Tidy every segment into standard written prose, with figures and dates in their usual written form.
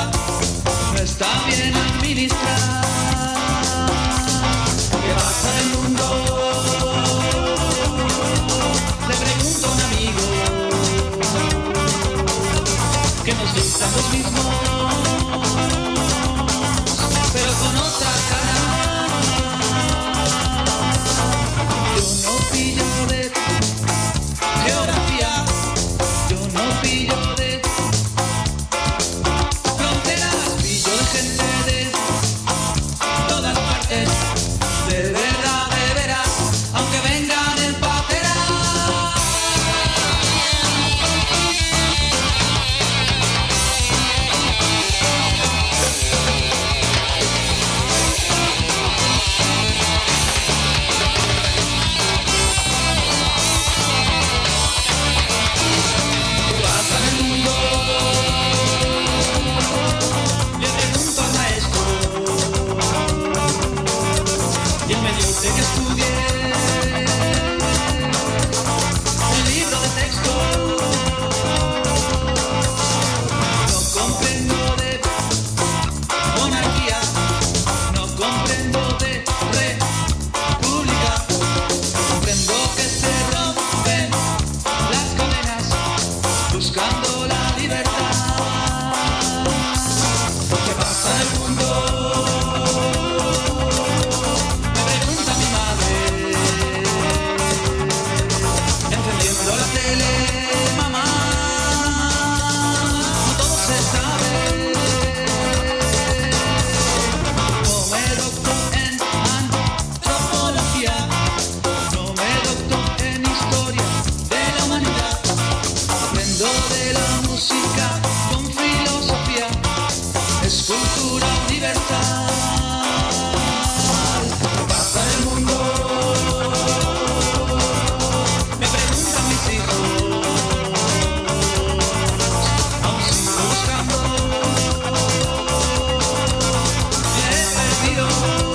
no está bien administrada. ¿Qué pasa en el mundo? Le pregunto a un amigo que nos dictan los mismos, pero con otra cara. Yo no pillo de geografía, yo no pillo de fronteras, pillo de gente de todas partes, de verdad, de veras, aunque vengan en patera. ¿Qué pasa en el mundo? Le pregunto al maestro y él me dice que estudie el libro de texto. No comprendo de monarquía, no comprendo de república, comprendo que se rompen las cadenas buscando la libertad. ¿Qué pasa en el mundo? Me pregunta mi madre, encendiendo la tele. Mamá, no todo se sabe. No me docto en antropología, no me docto en historia de la humanidad. Aprendo de la música con filosofía, es cultura universal. ¿Qué pasa en el mundo? Me preguntan mis hijos, aún sigo buscando, me he perdido.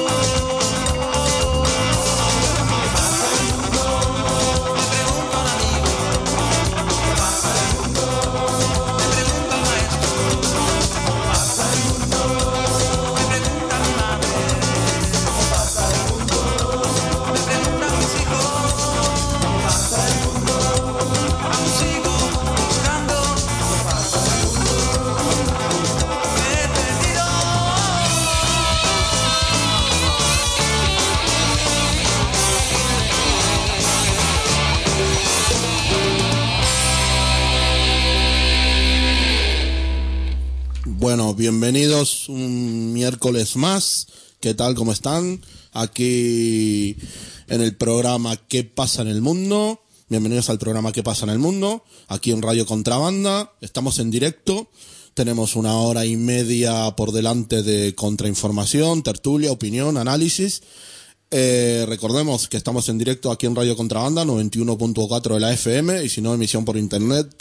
¿Qué pasa en el mundo? Me pregunta un amigo. ¿Qué pasa en el mundo? Me pregunta el maestro. ¿Qué pasa en el mundo? Me pregunta mi madre. ¿Qué pasa en el mundo? Me preguntan mis hijos. ¿Qué pasa en el mundo? Aún sigo buscando. ¿Qué pasa en el mundo? Me he perdido. Bueno, bienvenidos un miércoles más. ¿Qué tal? ¿Cómo están? Aquí en el programa ¿Qué pasa en el mundo? Bienvenidos al programa ¿Qué pasa en el mundo? Aquí en Radio Contrabanda. Estamos en directo. Tenemos 1 hora y media por delante de contrainformación, tertulia, opinión, análisis. Recordemos que estamos en directo aquí en Radio Contrabanda, 91.4 de la FM, y si no, emisión por internet,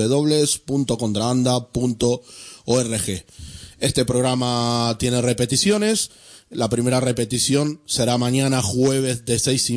www.contrabanda.org. Este programa tiene repeticiones. La primera repetición será mañana jueves de 6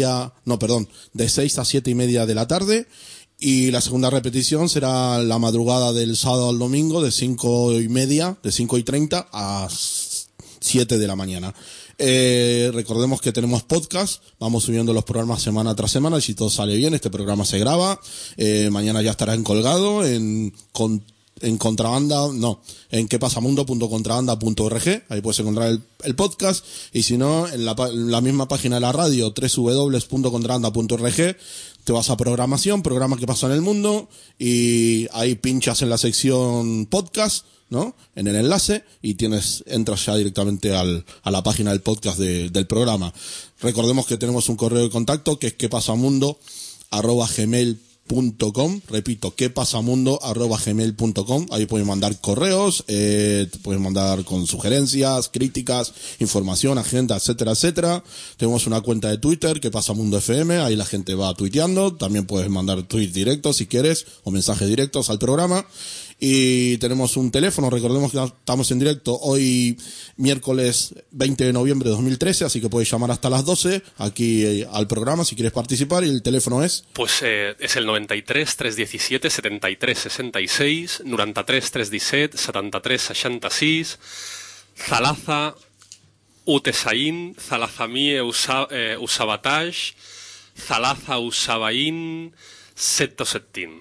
a 7 y media de la tarde. Y la segunda repetición será la madrugada del sábado al domingo de 5 y 30 a 7 de la mañana. Recordemos que tenemos podcast, vamos subiendo los programas semana tras semana y si todo sale bien, este programa se graba, mañana ya estará colgado en Contrabanda, en quepasamundo.contrabanda.org, ahí puedes encontrar el podcast, y si no, en la misma página de la radio, www.contrabanda.org, te vas a programación, programa que pasa en el mundo, y ahí pinchas en la sección podcast, ¿no? En el enlace, y entras ya directamente a la página del podcast del programa. Recordemos que tenemos un correo de contacto que es quepasamundo@gmail.com. Repito, quepasamundo@gmail.com. Ahí pueden mandar correos, pueden mandar con sugerencias, críticas, información, agenda, etcétera, etcétera. Tenemos una cuenta de Twitter, Quepasamundo FM, ahí la gente va tuiteando. También puedes mandar tweets directos si quieres, o mensajes directos al programa. Y tenemos un teléfono, recordemos que estamos en directo hoy miércoles 20 de noviembre de 2013, así que puedes llamar hasta las 12 aquí al programa si quieres participar, y el teléfono es... Pues és el 93 317 73 66, 93 317 73 66, Zalaza, Utesaín, Zalazamí, Usabataj, Zalaza, Usabaín, Setosetín.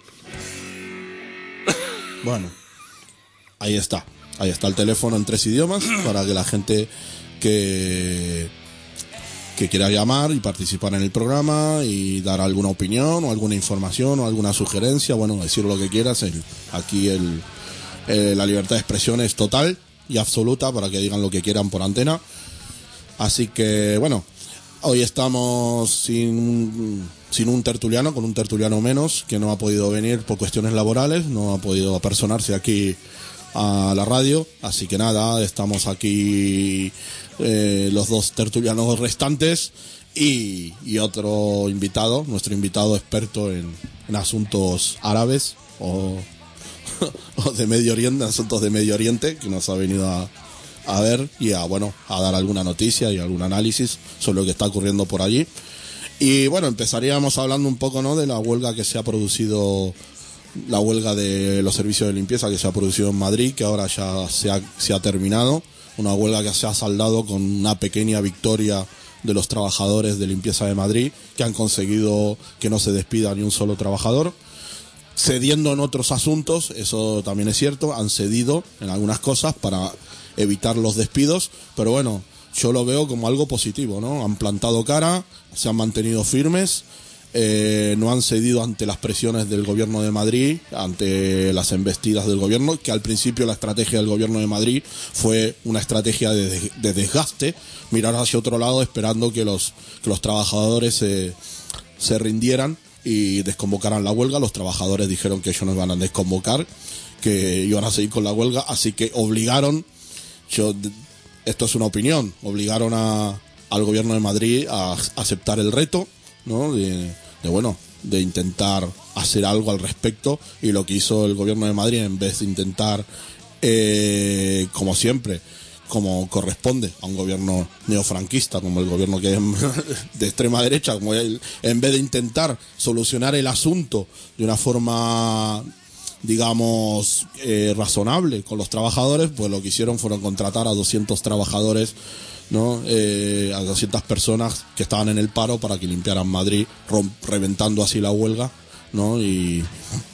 Bueno, ahí está el teléfono en 3 idiomas para que la gente que quiera llamar y participar en el programa y dar alguna opinión o alguna información o alguna sugerencia, bueno, decir lo que quieras, aquí la libertad de expresión es total y absoluta para que digan lo que quieran por antena. Así que, bueno, hoy estamos sin un tertuliano, con un tertuliano menos, que no ha podido venir por cuestiones laborales, no ha podido apersonarse aquí a la radio, así que nada, estamos aquí los 2 tertulianos restantes y otro invitado, nuestro invitado experto en asuntos árabes o de Medio Oriente, asuntos de Medio Oriente, que nos ha venido a ver y a dar alguna noticia y algún análisis sobre lo que está ocurriendo por allí. Y bueno, empezaríamos hablando un poco, ¿no?, de la huelga que se ha producido, la huelga de los servicios de limpieza que se ha producido en Madrid, que ahora ya se ha terminado. Una huelga que se ha saldado con una pequeña victoria de los trabajadores de limpieza de Madrid, que han conseguido que no se despida ni un solo trabajador, cediendo en otros asuntos, eso también es cierto, han cedido en algunas cosas para evitar los despidos, pero bueno, yo lo veo como algo positivo, ¿no? Han plantado cara, se han mantenido firmes, no han cedido ante las presiones del gobierno de Madrid, ante las embestidas del gobierno, que al principio la estrategia del gobierno de Madrid fue una estrategia de desgaste, mirar hacia otro lado esperando que los trabajadores se rindieran y desconvocaran la huelga. Los trabajadores dijeron que ellos no iban a desconvocar, que iban a seguir con la huelga, así que obligaron, esto es una opinión, obligaron al gobierno de Madrid a aceptar el reto, ¿no?, de intentar hacer algo al respecto, y lo que hizo el gobierno de Madrid, en vez de intentar, como siempre, como corresponde a un gobierno neofranquista, como el gobierno que es de extrema derecha, como él, en vez de intentar solucionar el asunto de una forma, digamos, razonable con los trabajadores, pues lo que hicieron fueron contratar a 200 trabajadores, ¿no?, a 200 personas que estaban en el paro para que limpiaran Madrid, reventando así la huelga, ¿no? Y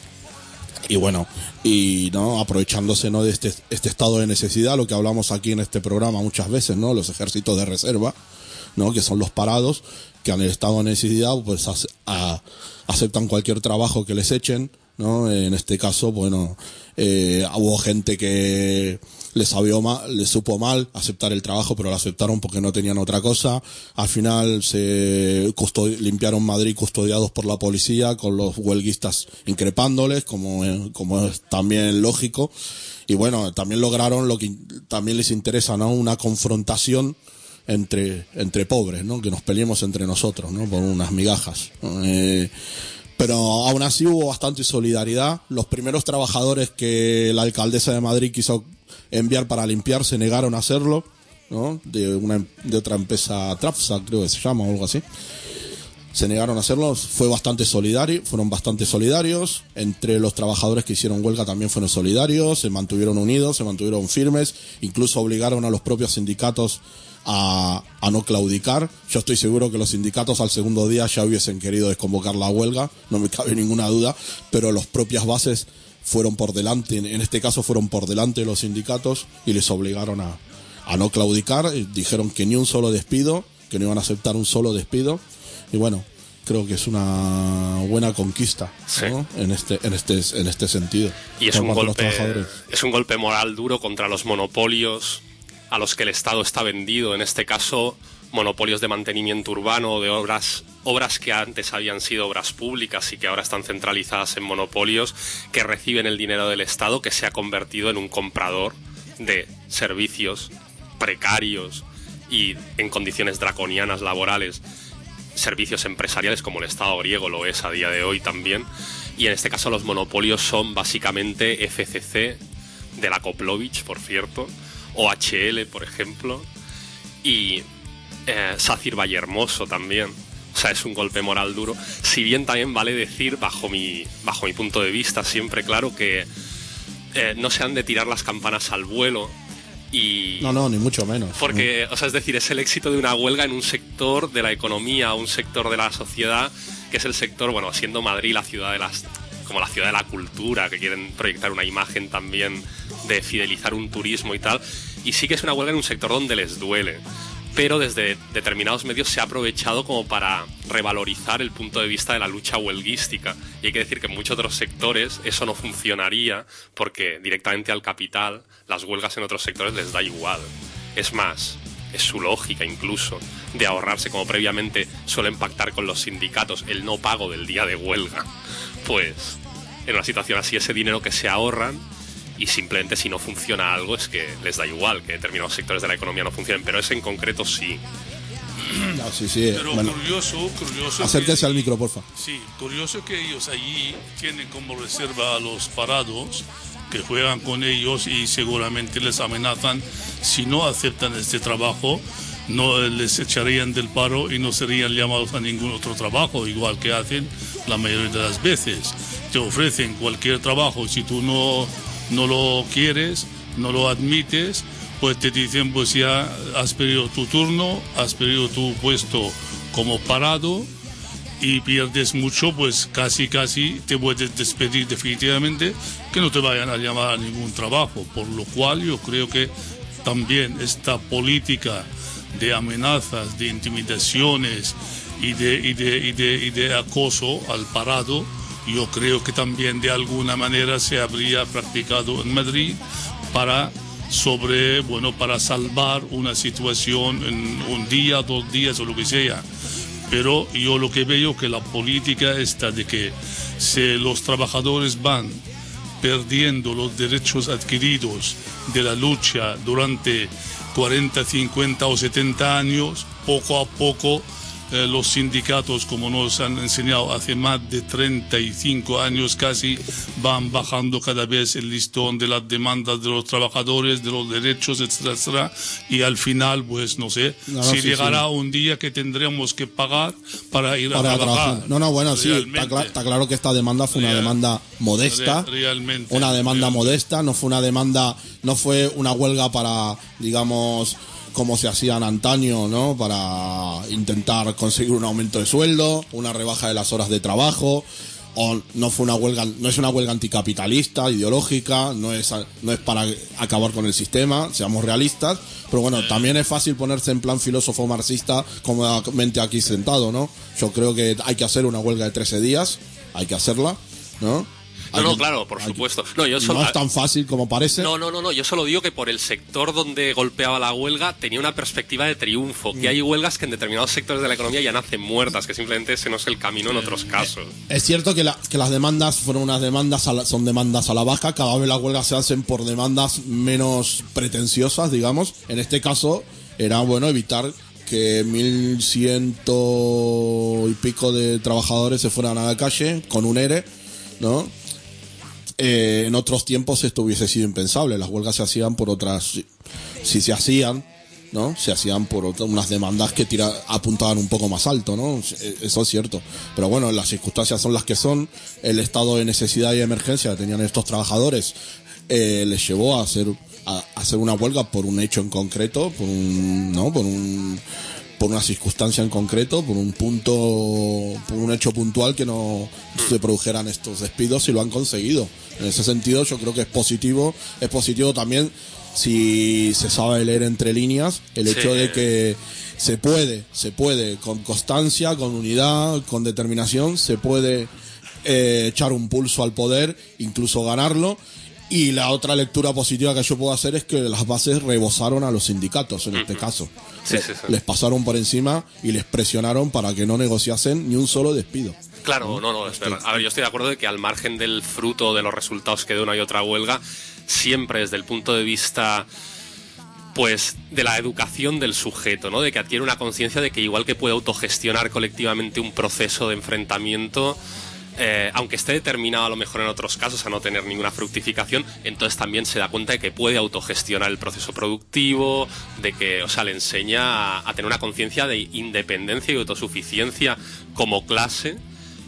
bueno, y no aprovechándose, ¿no?, de este estado de necesidad, lo que hablamos aquí en este programa muchas veces, ¿no?, los ejércitos de reserva, ¿no?, que son los parados, que en el estado de necesidad pues aceptan cualquier trabajo que les echen, ¿no? En este caso, bueno, hubo gente que les supo mal aceptar el trabajo, pero lo aceptaron porque no tenían otra cosa. Al final limpiaron Madrid custodiados por la policía, con los huelguistas increpándoles, como es también lógico. Y bueno, también lograron lo que también les interesa, ¿no?, una confrontación entre pobres, ¿no?, que nos peleemos entre nosotros, ¿no?, por unas migajas. Pero aún así hubo bastante solidaridad. Los primeros trabajadores que la alcaldesa de Madrid quiso enviar para limpiar se negaron a hacerlo, ¿no?, de otra empresa, Trapsa creo que se llama o algo así. Se negaron a hacerlo, fueron bastante solidarios. Entre los trabajadores que hicieron huelga también fueron solidarios, se mantuvieron unidos, se mantuvieron firmes, incluso obligaron a los propios sindicatos a no claudicar. Yo estoy seguro que los sindicatos al segundo día ya hubiesen querido desconvocar la huelga, no me cabe ninguna duda, pero las propias bases fueron por delante, en este caso fueron por delante de los sindicatos y les obligaron a no claudicar. Dijeron que ni un solo despido, que no iban a aceptar un solo despido, y bueno, creo que es una buena conquista, ¿no?, sí, en este sentido. Y es un golpe moral duro contra los monopolios a los que el Estado está vendido, en este caso monopolios de mantenimiento urbano, de obras que antes habían sido obras públicas y que ahora están centralizadas en monopolios que reciben el dinero del Estado, que se ha convertido en un comprador de servicios precarios y en condiciones draconianas laborales, servicios empresariales, como el Estado griego lo es a día de hoy también. y en este caso los monopolios son básicamente FCC, de la Koplovich, por cierto, OHL, por ejemplo, y Sacir Vallehermoso también. O sea, es un golpe moral duro. Si bien también vale decir, bajo mi punto de vista, siempre claro, que no se han de tirar las campanas al vuelo. Y no, ni mucho menos. Porque, o sea, es decir, es el éxito de una huelga en un sector de la economía, un sector de la sociedad, que es el sector, bueno, siendo Madrid la ciudad como la ciudad de la cultura, que quieren proyectar una imagen también de fidelizar un turismo y tal. Y sí que es una huelga en un sector donde les duele. Pero desde determinados medios se ha aprovechado como para revalorizar el punto de vista de la lucha huelguística. Y hay que decir que en muchos otros sectores eso no funcionaría porque directamente al capital las huelgas en otros sectores les da igual. Es más, es su lógica incluso de ahorrarse, como previamente suelen pactar con los sindicatos, el no pago del día de huelga. Pues en una situación así ese dinero que se ahorran, y simplemente si no funciona algo es que les da igual que determinados sectores de la economía no funcionen, pero ese en concreto sí. No, sí. Pero bueno, curioso acérquese que, al micro, porfa. Sí, curioso que ellos allí tienen como reserva a los parados, que juegan con ellos y seguramente les amenazan si no aceptan este trabajo, no les echarían del paro y no serían llamados a ningún otro trabajo, igual que hacen la mayoría de las veces. Te ofrecen cualquier trabajo, si tú no lo quieres, no lo admites, pues te dicen, pues ya has perdido tu turno, has perdido tu puesto como parado y pierdes mucho, pues casi te puedes despedir definitivamente, que no te vayan a llamar a ningún trabajo. Por lo cual yo creo que también esta política de amenazas, de intimidaciones y de acoso al parado, yo creo que también de alguna manera se habría practicado en Madrid para salvar una situación en un día, 2 días o lo que sea. Pero yo lo que veo que la política esta de que los trabajadores van perdiendo los derechos adquiridos de la lucha durante 40, 50 o 70 años, poco a poco los sindicatos, como nos han enseñado hace más de 35 años casi, van bajando cada vez el listón de las demandas de los trabajadores, de los derechos, etcétera, etcétera, y al final, pues no sé, llegará un día que tendremos que pagar para ir a trabajar. Sí, está claro que esta demanda fue una demanda modesta, realmente, modesta, no fue una huelga para, digamos, como se hacía en antaño, ¿no? Para intentar conseguir un aumento de sueldo, una rebaja de las horas de trabajo, o no es una huelga anticapitalista, ideológica, no es para acabar con el sistema, seamos realistas, pero bueno, también es fácil ponerse en plan filósofo marxista cómodamente aquí sentado, ¿no? Yo creo que hay que hacer una huelga de 13 días, hay que hacerla, ¿no? Claro, por supuesto. No es tan fácil como parece. No, yo solo digo que por el sector donde golpeaba la huelga tenía una perspectiva de triunfo, que hay huelgas que en determinados sectores de la economía ya nacen muertas, que simplemente ese no es el camino en otros casos. Es cierto que las demandas son demandas a la baja, cada vez las huelgas se hacen por demandas menos pretenciosas, digamos. En este caso era evitar que 1.100 y pico de trabajadores se fueran a la calle con un ERE, ¿no? En otros tiempos esto hubiese sido impensable. Las huelgas se hacían por otras, si se hacían, ¿no? Se hacían por unas demandas que apuntaban un poco más alto, ¿no? Eso es cierto. Pero bueno, las circunstancias son las que son. El estado de necesidad y emergencia que tenían estos trabajadores les llevó a hacer una huelga por un hecho en concreto, por una circunstancia en concreto, por un hecho puntual que no se produjeran estos despidos, y lo han conseguido. En ese sentido yo creo que es positivo también, si se sabe leer entre líneas, el hecho de que se puede, con constancia, con unidad, con determinación, se puede echar un pulso al poder, incluso ganarlo. Y la otra lectura positiva que yo puedo hacer es que las bases rebosaron a los sindicatos en este caso. Sí. Les pasaron por encima y les presionaron para que no negociasen ni un solo despido. Claro, no, es verdad. A ver, yo estoy de acuerdo de que al margen del fruto de los resultados que de una y otra huelga, siempre desde el punto de vista, pues, de la educación del sujeto, ¿no? De que adquiere una conciencia de que igual que puede autogestionar colectivamente un proceso de enfrentamiento, aunque esté determinado a lo mejor en otros casos a no tener ninguna fructificación, entonces también se da cuenta de que puede autogestionar el proceso productivo, de que, o sea, le enseña a tener una conciencia de independencia y autosuficiencia como clase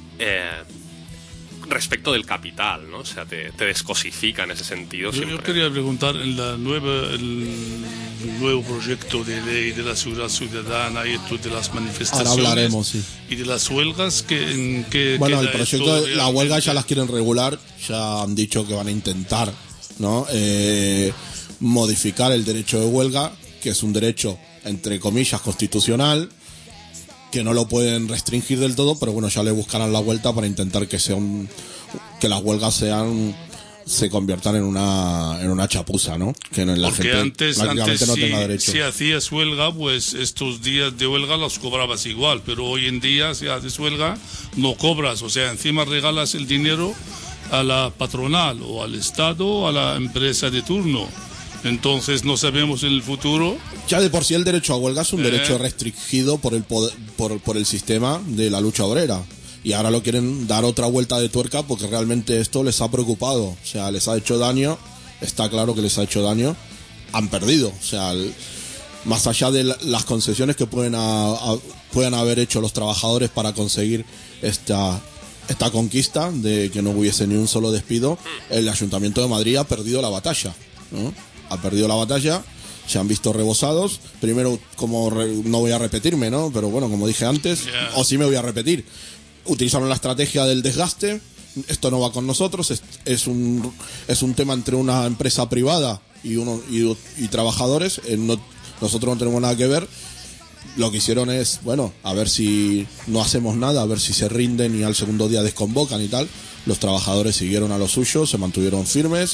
respecto del capital, ¿no? O sea, te descosifica en ese sentido. Yo quería preguntar, en el nuevo proyecto de ley de la seguridad ciudadana y esto de las manifestaciones. Ahora hablaremos, sí. Y de las huelgas, que bueno, el proyecto de la huelga ya las quieren regular, ya han dicho que van a intentar, ¿no? Modificar el derecho de huelga, que es un derecho, entre comillas, constitucional, que no lo pueden restringir del todo, pero bueno, ya le buscarán la vuelta para intentar que las huelgas se conviertan en una chapuza, ¿no? Que la porque gente antes no tenga derecho. Si hacías huelga, pues estos días de huelga los cobrabas igual, pero hoy en día si haces huelga no cobras, o sea, encima regalas el dinero a la patronal o al Estado o a la empresa de turno. Entonces no sabemos en el futuro. Ya de por sí el derecho a huelga es un derecho restringido por el poder, por el sistema de la lucha obrera. Y ahora lo quieren dar otra vuelta de tuerca porque realmente esto les ha preocupado. O sea, les ha hecho daño, está claro que les ha hecho daño, han perdido. O sea, más allá de las concesiones que pueden haber hecho los trabajadores para conseguir esta conquista de que no hubiese ni un solo despido, el Ayuntamiento de Madrid ha perdido la batalla, ¿no? Ha perdido la batalla, se han visto rebosados. Primero, no voy a repetirme, ¿no? Pero bueno, como dije antes, o sí me voy a repetir, utilizaron la estrategia del desgaste. Esto no va con nosotros, es un tema entre una empresa privada y trabajadores. Nosotros no tenemos nada que ver. Lo que hicieron es, bueno, a ver si no hacemos nada, a ver si se rinden y al segundo día desconvocan y tal. Los trabajadores siguieron a lo suyo, se mantuvieron firmes,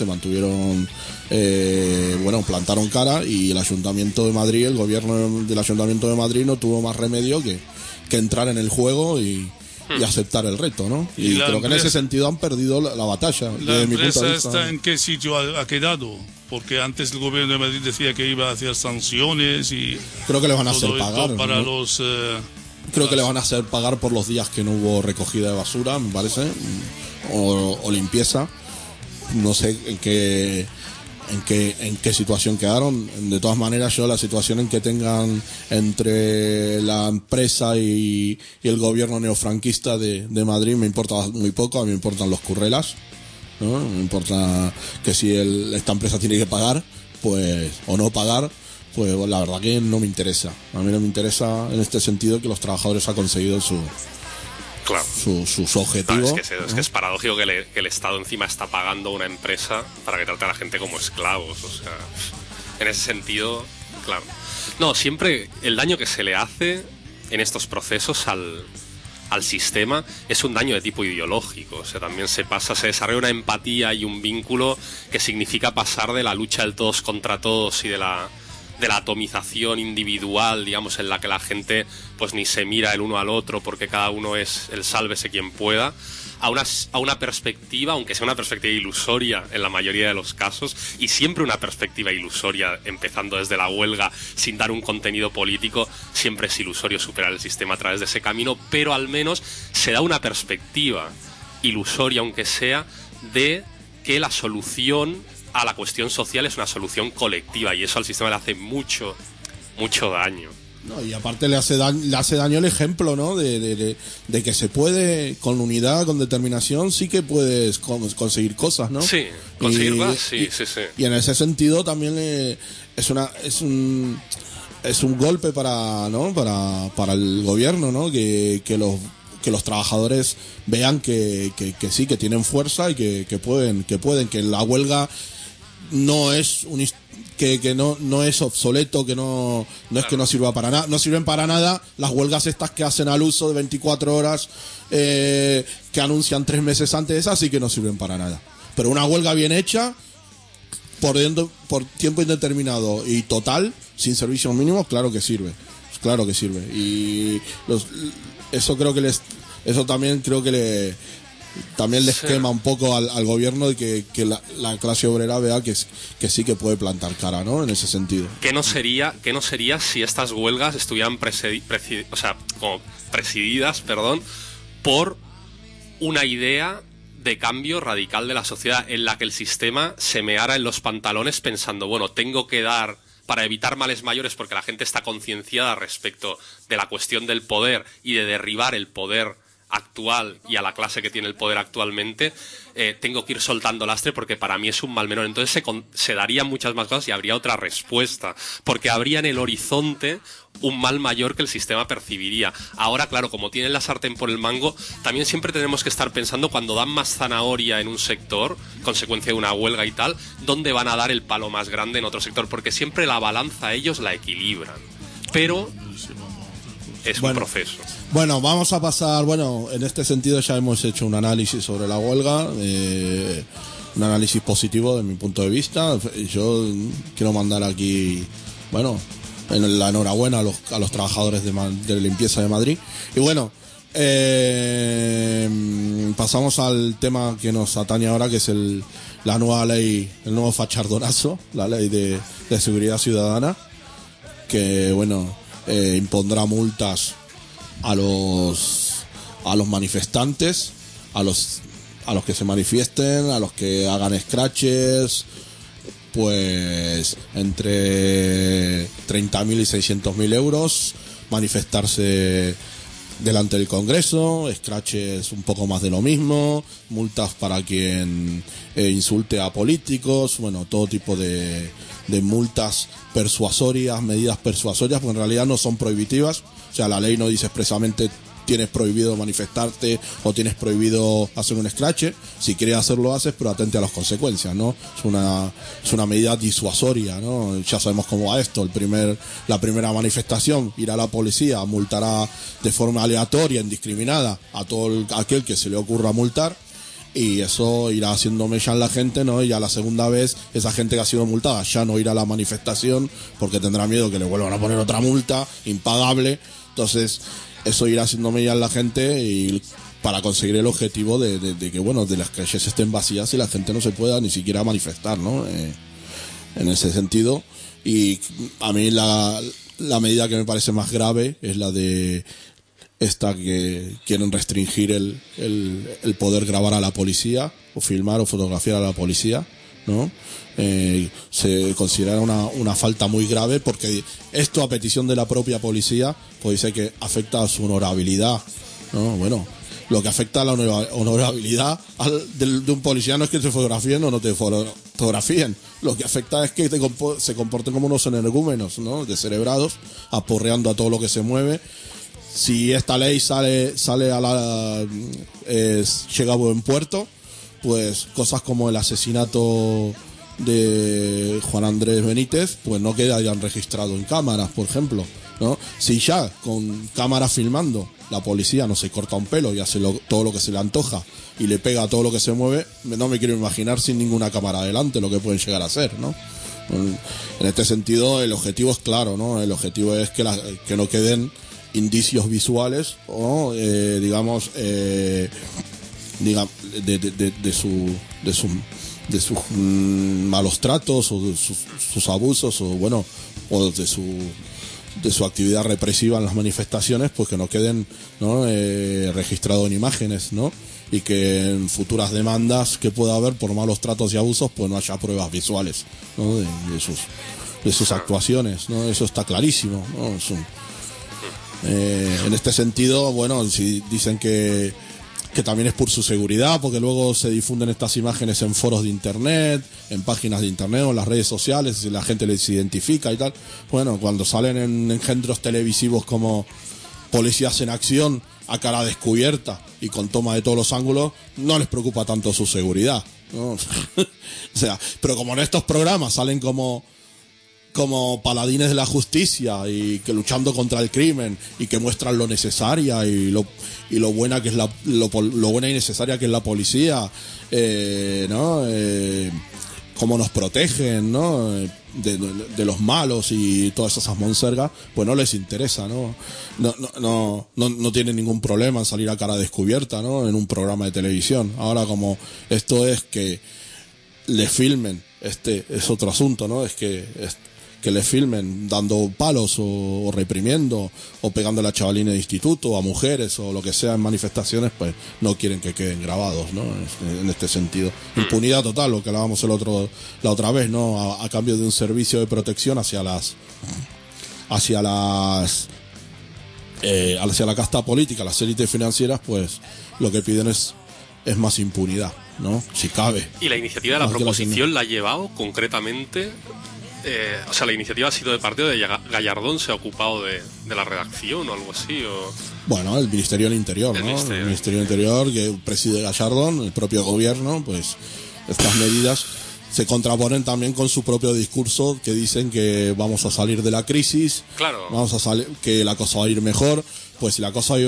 plantaron cara, y el Ayuntamiento de Madrid, el gobierno del Ayuntamiento de Madrid no tuvo más remedio que entrar en el juego y aceptar el reto, ¿no? Y creo que en ese sentido han perdido la batalla. ¿La empresa está en qué sitio ha quedado? Porque antes el gobierno de Madrid decía que iba a hacer sanciones y... Creo que le van a hacer pagar, para ¿no? Creo que le van a hacer pagar por los días que no hubo recogida de basura, me parece, o limpieza. No sé en qué situación quedaron. De todas maneras, la situación en que tengan entre la empresa y el gobierno neofranquista de Madrid me importa muy poco. A mí me importan los currelas, ¿no? Me importa que si esta empresa tiene que pagar, pues, o no pagar, pues la verdad que no me interesa. A mí no me interesa en este sentido que los trabajadores han conseguido sus objetivos. Claro, es que es paradójico que el Estado encima está pagando a una empresa para que trate a la gente como esclavos. O sea, en ese sentido, claro. No, siempre el daño que se le hace en estos procesos al sistema es un daño de tipo ideológico. O sea, también se desarrolla una empatía y un vínculo que significa pasar de la lucha del todos contra todos y de la atomización individual, digamos, en la que la gente pues ni se mira el uno al otro porque cada uno es el sálvese quien pueda, a una perspectiva, aunque sea una perspectiva ilusoria en la mayoría de los casos, y siempre una perspectiva ilusoria, empezando desde la huelga, sin dar un contenido político, siempre es ilusorio superar el sistema a través de ese camino, pero al menos se da una perspectiva ilusoria, aunque sea, de que la solución a la cuestión social es una solución colectiva, y eso al sistema le hace mucho daño. No, y aparte le hace daño el ejemplo, ¿no? De que se puede, con unidad, con determinación, sí que puedes conseguir cosas, ¿no? Sí, conseguir más, sí. Y en ese sentido también es un golpe para el gobierno, ¿no? Que los trabajadores vean que sí, que tienen fuerza y que pueden, que la huelga no es que no es obsoleto, que no es que no sirva para nada, no sirven para nada las huelgas estas que hacen al uso de 24 horas, que anuncian 3 meses antes, esas sí que no sirven para nada. Pero una huelga bien hecha, por tiempo indeterminado y total, sin servicios mínimos, claro que sirve. Y eso también creo que les quema un poco al gobierno, de que la clase obrera vea que sí que puede plantar cara, ¿no? En ese sentido. ¿Qué no sería si estas huelgas estuvieran presididas por una idea de cambio radical de la sociedad en la que el sistema se meara en los pantalones pensando, bueno, tengo que dar para evitar males mayores porque la gente está concienciada respecto de la cuestión del poder y de derribar el poder actual y a la clase que tiene el poder actualmente, tengo que ir soltando lastre porque para mí es un mal menor. Entonces se darían muchas más cosas y habría otra respuesta, porque habría en el horizonte un mal mayor que el sistema percibiría. Ahora, claro, como tienen la sartén por el mango, también siempre tenemos que estar pensando cuando dan más zanahoria en un sector, consecuencia de una huelga y tal, ¿dónde van a dar el palo más grande en otro sector? Porque siempre la balanza ellos la equilibran. Pero es un proceso. Bueno, vamos a pasar, en este sentido ya hemos hecho un análisis sobre la huelga, un análisis positivo de mi punto de vista. Yo quiero mandar aquí, la enhorabuena a los trabajadores de limpieza de Madrid. Y pasamos al tema que nos atañe ahora, que es la nueva ley, el nuevo fachardonazo, la ley de seguridad ciudadana, que impondrá multas a los manifestantes, a los que se manifiesten, a los que hagan scratches, pues entre 30.000 y 600.000 euros, manifestarse delante del Congreso, scratches un poco más de lo mismo, multas para quien insulte a políticos, todo tipo de multas persuasorias, medidas persuasorias, porque en realidad no son prohibitivas. O sea, la ley no dice expresamente tienes prohibido manifestarte o tienes prohibido hacer un scratch. Si quieres hacerlo, haces, pero atente a las consecuencias, ¿no? Es una medida disuasoria, ¿no? Ya sabemos cómo va esto. La primera manifestación, irá la policía, multará de forma aleatoria, indiscriminada, a todo aquel que se le ocurra multar. Y eso irá haciendo mella en la gente, ¿no? Y ya la segunda vez, esa gente que ha sido multada ya no irá a la manifestación porque tendrá miedo que le vuelvan a poner otra multa impagable. Entonces, eso irá haciendo mella en la gente y para conseguir el objetivo de que, de las calles estén vacías y la gente no se pueda ni siquiera manifestar, ¿no? En ese sentido. Y a mí la medida que me parece más grave es la de esta que quieren restringir el poder grabar a la policía o filmar o fotografiar a la policía, ¿no? Se considera una falta muy grave porque esto, a petición de la propia policía, pues dice que afecta a su honorabilidad, ¿no? Lo que afecta a la honorabilidad de un policía no es que te fotografíen o no te fotografíen. Lo que afecta es que se comporten como unos energúmenos, ¿no? Descerebrados, aporreando a todo lo que se mueve. Si esta ley llega a buen puerto, pues cosas como el asesinato de Juan Andrés Benítez, pues no quedarían registrado en cámaras, por ejemplo, ¿no? Si ya con cámaras filmando la policía no se corta un pelo y hace todo lo que se le antoja y le pega a todo lo que se mueve, no me quiero imaginar sin ninguna cámara adelante lo que pueden llegar a hacer, ¿no? En este sentido el objetivo es claro, ¿no? El objetivo es que no queden indicios visuales o de sus malos tratos o de sus abusos o de su actividad represiva en las manifestaciones, pues que no queden, ¿no? Registrados en imágenes, ¿no? Y que en futuras demandas que pueda haber por malos tratos y abusos, pues no haya pruebas visuales, ¿no? de sus actuaciones, ¿no? Eso está clarísimo, ¿no? En este sentido, si dicen que también es por su seguridad, porque luego se difunden estas imágenes en foros de internet, en páginas de internet o en las redes sociales, y la gente les identifica y tal. Cuando salen en engendros televisivos como Policías en Acción, a cara descubierta y con toma de todos los ángulos, no les preocupa tanto su seguridad, ¿no? O sea, pero como en estos programas salen como paladines de la justicia y que luchando contra el crimen y que muestran lo necesaria y lo buena que es lo buena y necesaria que es la policía, ¿no? Cómo nos protegen, ¿no? De los malos y todas esas monsergas, pues no les interesa, ¿no? No tienen ningún problema en salir a cara descubierta, ¿no? En un programa de televisión. Ahora, como esto es que le filmen, es otro asunto, ¿no? Es que que les filmen dando palos o reprimiendo o pegando a la chavalina de instituto o a mujeres o lo que sea en manifestaciones, pues no quieren que queden grabados, ¿no? En este sentido. Impunidad total, lo que hablábamos la otra vez, ¿no? A cambio de un servicio de protección hacia la casta política, las élites financieras, pues lo que piden es más impunidad, ¿no? Si cabe. Y la iniciativa de la proposición la ha llevado concretamente, o sea, la iniciativa ha sido de partido de Gallardón, se ha ocupado de la redacción o algo así, o... Bueno, el Ministerio del Interior, ¿no? El Ministerio del Interior, que preside Gallardón, el propio gobierno, pues estas medidas se contraponen también con su propio discurso, que dicen que vamos a salir de la crisis, claro, que la cosa va a ir mejor. Pues si la cosa va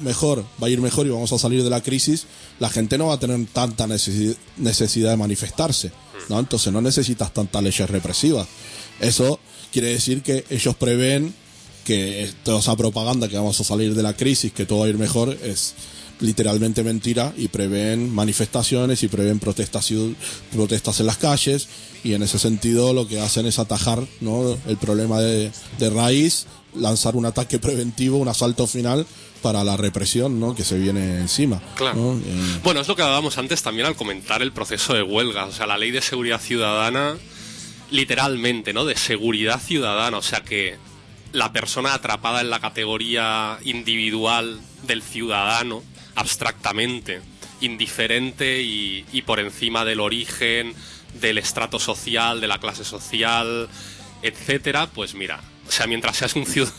a ir mejor y vamos a salir de la crisis, la gente no va a tener tanta necesidad de manifestarse, ¿no? Entonces no necesitas tantas leyes represivas. Eso quiere decir que ellos prevén que toda esa propaganda que vamos a salir de la crisis, que todo va a ir mejor, es literalmente mentira, y prevén manifestaciones y prevén protestas en las calles, y en ese sentido lo que hacen es atajar, ¿no?, el problema de raíz, lanzar un ataque preventivo, un asalto final para la represión, ¿no?, que se viene encima. Claro. ¿No? Bueno, es lo que hablábamos antes también al comentar el proceso de huelga. O sea, la ley de seguridad ciudadana, literalmente, ¿no?, de seguridad ciudadana. O sea, que la persona atrapada en la categoría individual del ciudadano, abstractamente, indiferente y por encima del origen, del estrato social, de la clase social, etcétera, pues mira, o sea, mientras seas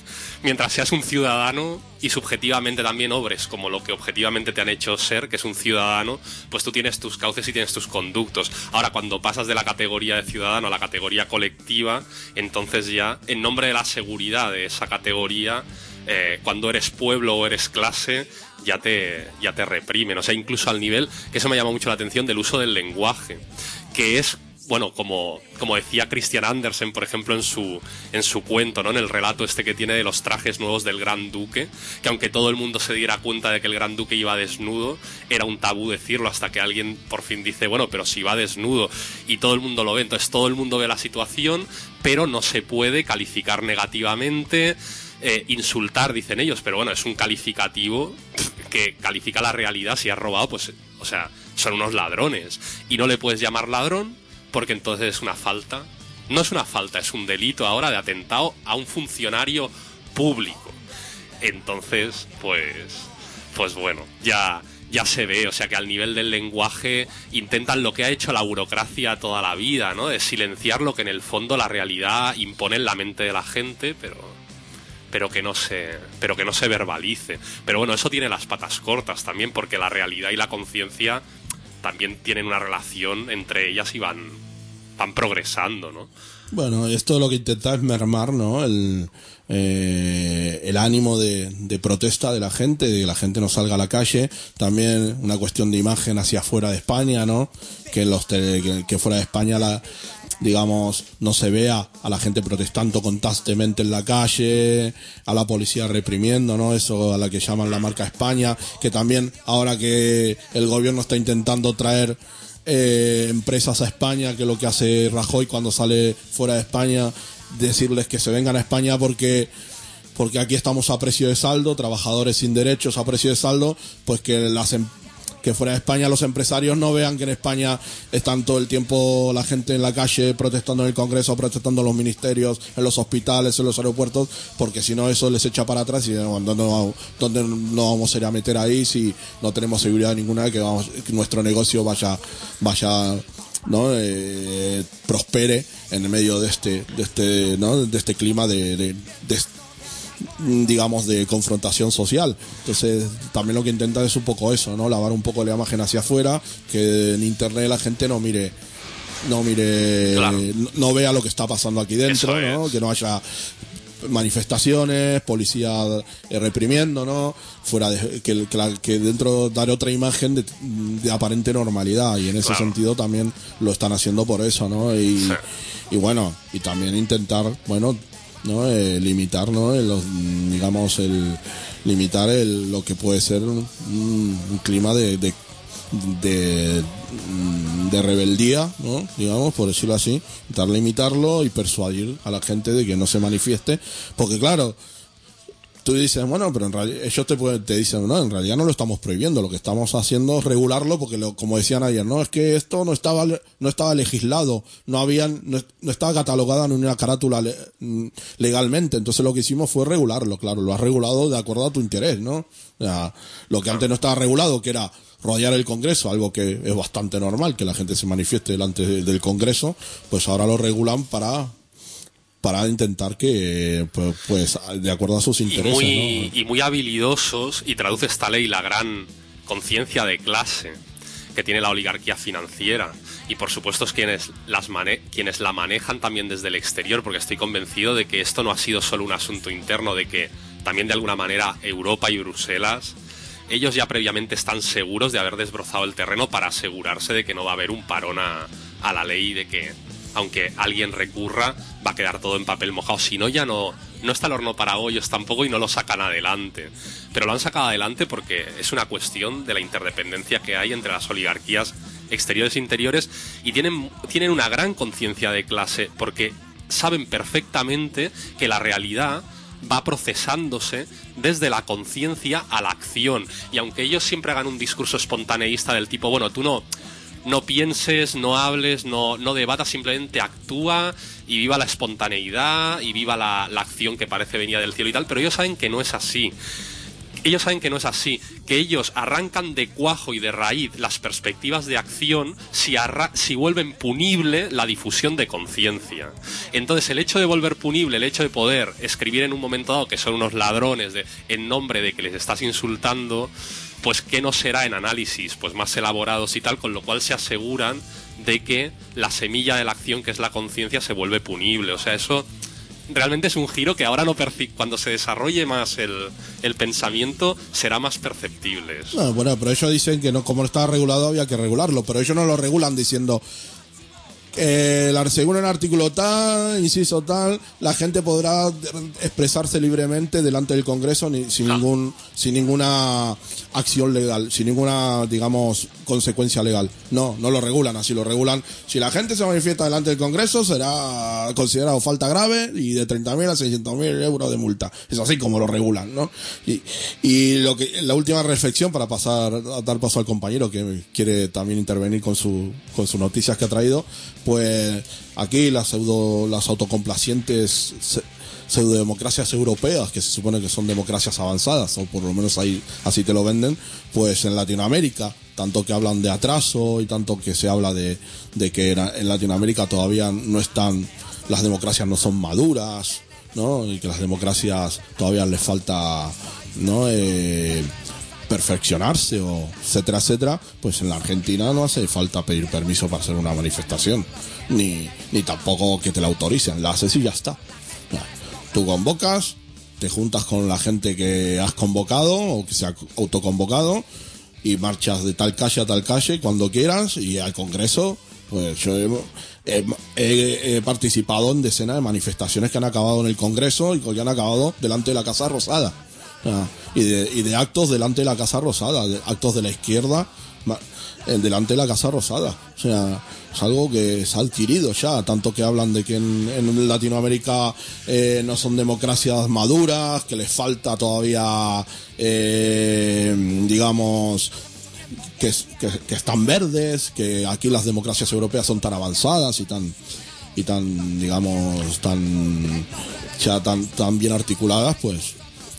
un ciudadano y subjetivamente también obres como lo que objetivamente te han hecho ser, que es un ciudadano, pues tú tienes tus cauces y tienes tus conductos. Ahora, cuando pasas de la categoría de ciudadano a la categoría colectiva, entonces ya, en nombre de la seguridad de esa categoría, cuando eres pueblo o eres clase, ya te reprimen. O sea, incluso al nivel, que eso me llama mucho la atención, del uso del lenguaje, que es, bueno, como decía Christian Andersen, por ejemplo, en su cuento, ¿no?, en el relato este que tiene de los trajes nuevos del Gran Duque, que aunque todo el mundo se diera cuenta de que el Gran Duque iba desnudo, era un tabú decirlo, hasta que alguien por fin dice, bueno, pero si va desnudo, y todo el mundo lo ve. Entonces todo el mundo ve la situación, pero no se puede calificar negativamente, insultar, dicen ellos, pero bueno, es un calificativo que califica la realidad. Si has robado, pues, o sea, son unos ladrones, y no le puedes llamar ladrón, porque entonces es una falta. No es una falta, es un delito ahora de atentado a un funcionario público. Entonces, pues bueno, ya se ve. O sea, que al nivel del lenguaje intentan lo que ha hecho la burocracia toda la vida, ¿no?, de silenciar lo que en el fondo la realidad impone en la mente de la gente, pero que no se verbalice. Pero bueno, eso tiene las patas cortas también, porque la realidad y la conciencia también tienen una relación entre ellas y van progresando, ¿no? Bueno, esto lo que intenta es mermar, ¿no?, el ánimo de protesta de la gente, de que la gente no salga a la calle. También una cuestión de imagen hacia fuera de España, ¿no?, que fuera de España digamos, no se vea a la gente protestando constantemente en la calle, a la policía reprimiendo, ¿no? Eso a la que llaman la marca España, que también ahora que el gobierno está intentando traer empresas a España, que lo que hace Rajoy cuando sale fuera de España, decirles que se vengan a España porque aquí estamos a precio de saldo, trabajadores sin derechos a precio de saldo, pues que fuera de España los empresarios no vean que en España están todo el tiempo la gente en la calle protestando en el Congreso, protestando en los ministerios, en los hospitales, en los aeropuertos, porque si no eso les echa para atrás y ¿dónde nos vamos a ir a meter ahí si no tenemos seguridad ninguna de que nuestro negocio vaya ¿no? Prospere en el medio de este clima digamos de confrontación social. Entonces también lo que intenta es un poco eso, ¿no? Lavar un poco la imagen hacia afuera, que en internet la gente no mire, claro, no vea lo que está pasando aquí dentro, ¿no? Que no haya manifestaciones, policía reprimiendo, ¿no? Fuera de que dentro dar otra imagen de aparente normalidad, y en ese sentido también lo están haciendo por eso, ¿no? Y bueno, y también intentar, bueno, ¿no? Limitar, ¿no? Limitar lo que puede ser un clima de de rebeldía, ¿no? Digamos, por decirlo así, intentar limitarlo y persuadir a la gente de que no se manifieste, porque claro, tú dices, bueno, pero en realidad ellos te dicen, no, en realidad no lo estamos prohibiendo, lo que estamos haciendo es regularlo, porque como decían ayer, no, es que esto no estaba legislado, no estaba catalogada en una carátula legalmente, entonces lo que hicimos fue regularlo, claro, lo has regulado de acuerdo a tu interés, ¿no? O sea, lo que antes no estaba regulado, que era rodear el Congreso, algo que es bastante normal, que la gente se manifieste delante del Congreso, pues ahora lo regulan para intentar que, pues, de acuerdo a sus intereses, ¿no? Y muy habilidosos, y traduce esta ley la gran conciencia de clase que tiene la oligarquía financiera, y por supuesto es quienes la manejan también desde el exterior, porque estoy convencido de que esto no ha sido solo un asunto interno, de que también de alguna manera Europa y Bruselas, ellos ya previamente están seguros de haber desbrozado el terreno para asegurarse de que no va a haber un parón a la ley, de que aunque alguien recurra, va a quedar todo en papel mojado. Si no, ya no está el horno para bollos tampoco, y no lo sacan adelante. Pero lo han sacado adelante porque es una cuestión de la interdependencia que hay entre las oligarquías exteriores e interiores, y tienen una gran conciencia de clase, porque saben perfectamente que la realidad va procesándose desde la conciencia a la acción. Y aunque ellos siempre hagan un discurso espontaneísta del tipo, bueno, tú no pienses, no hables, no debatas, simplemente actúa y viva la espontaneidad y viva la acción que parece venir del cielo y tal, pero ellos saben que no es así. Ellos saben que no es así, que ellos arrancan de cuajo y de raíz las perspectivas de acción si vuelven punible la difusión de conciencia. Entonces el hecho de volver punible, el hecho de poder escribir en un momento dado que son unos ladrones en nombre de que les estás insultando, pues ¿qué no será en análisis pues más elaborados y tal? Con lo cual se aseguran de que la semilla de la acción, que es la conciencia, se vuelve punible. O sea, eso realmente es un giro que ahora cuando se desarrolle más el pensamiento será más perceptible. No, bueno, pero ellos dicen que no, como no estaba regulado había que regularlo, pero ellos no lo regulan diciendo según el artículo tal, inciso tal, la gente podrá expresarse libremente delante del Congreso sin ninguna acción legal, sin ninguna, digamos, consecuencia legal. No lo regulan así, lo regulan. Si la gente se manifiesta delante del Congreso, será considerado falta grave y de 30.000 a 600.000 euros de multa. Es así como lo regulan, ¿no? Y la última reflexión, para dar paso al compañero que quiere también intervenir con sus noticias que ha traído. Pues aquí las autocomplacientes pseudodemocracias europeas, que se supone que son democracias avanzadas, o por lo menos ahí así te lo venden, pues en Latinoamérica, tanto que hablan de atraso y tanto que se habla de que en Latinoamérica todavía no están, las democracias no son maduras, ¿no? Y que las democracias todavía les falta, ¿no? Perfeccionarse, o etcétera, etcétera. Pues en la Argentina no hace falta pedir permiso para hacer una manifestación, ni tampoco que te la autoricen, la haces y ya está. Tú convocas, te juntas con la gente que has convocado o que se ha autoconvocado y marchas de tal calle a tal calle cuando quieras, y al Congreso, pues yo he participado en decenas de manifestaciones que han acabado en el Congreso y que han acabado delante de la Casa Rosada. Y de actos delante de la Casa Rosada, de actos de la izquierda delante de la Casa Rosada. O sea, es algo que se ha adquirido ya, tanto que hablan de que en Latinoamérica no son democracias maduras, que les falta todavía, digamos, que están verdes, que aquí las democracias europeas son tan avanzadas y tan digamos, tan bien articuladas, pues.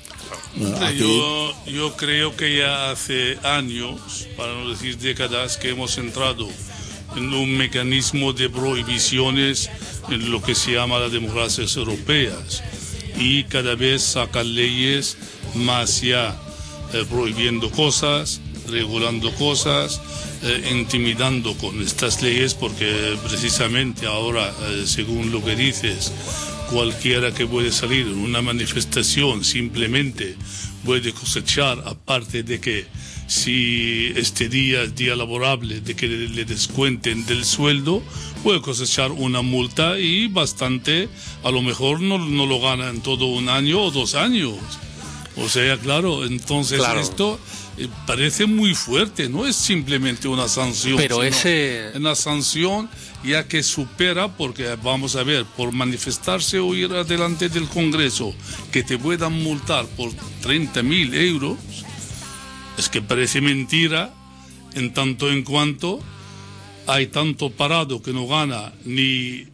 Yo creo que ya hace años, para no decir décadas, que hemos entrado en un mecanismo de prohibiciones en lo que se llama las democracias europeas, y cada vez sacan leyes más ya prohibiendo cosas, regulando cosas, intimidando con estas leyes, porque precisamente ahora, según lo que dices, cualquiera que puede salir en una manifestación simplemente puede cosechar, aparte de que si este día es día laborable, de que le descuenten del sueldo, puede cosechar una multa, y bastante, a lo mejor no lo gana en todo un año o 2 años. O sea, claro, entonces Claro. esto parece muy fuerte, no es simplemente una sanción. Pero sino una sanción ya que supera, porque vamos a ver, por manifestarse o ir adelante del Congreso, que te puedan multar por 30.000 euros, es que parece mentira, en tanto en cuanto hay tanto parado que no gana ni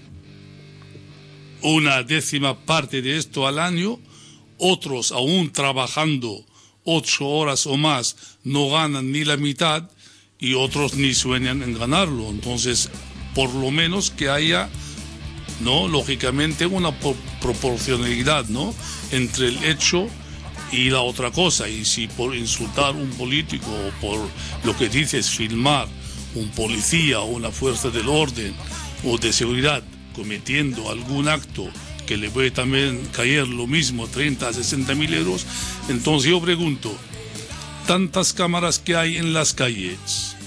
una décima parte de esto al año, otros aún trabajando 8 horas o más no ganan ni la mitad y otros ni sueñan en ganarlo. Entonces, por lo menos que haya, ¿no?, lógicamente una proporcionalidad, ¿no?, entre el hecho y la otra cosa. Y si por insultar a un político o por lo que dices, filmar un policía o una fuerza del orden o de seguridad cometiendo algún acto que le puede también caer lo mismo, 30 a 60.000 euros, entonces yo pregunto, tantas cámaras que hay en las calles,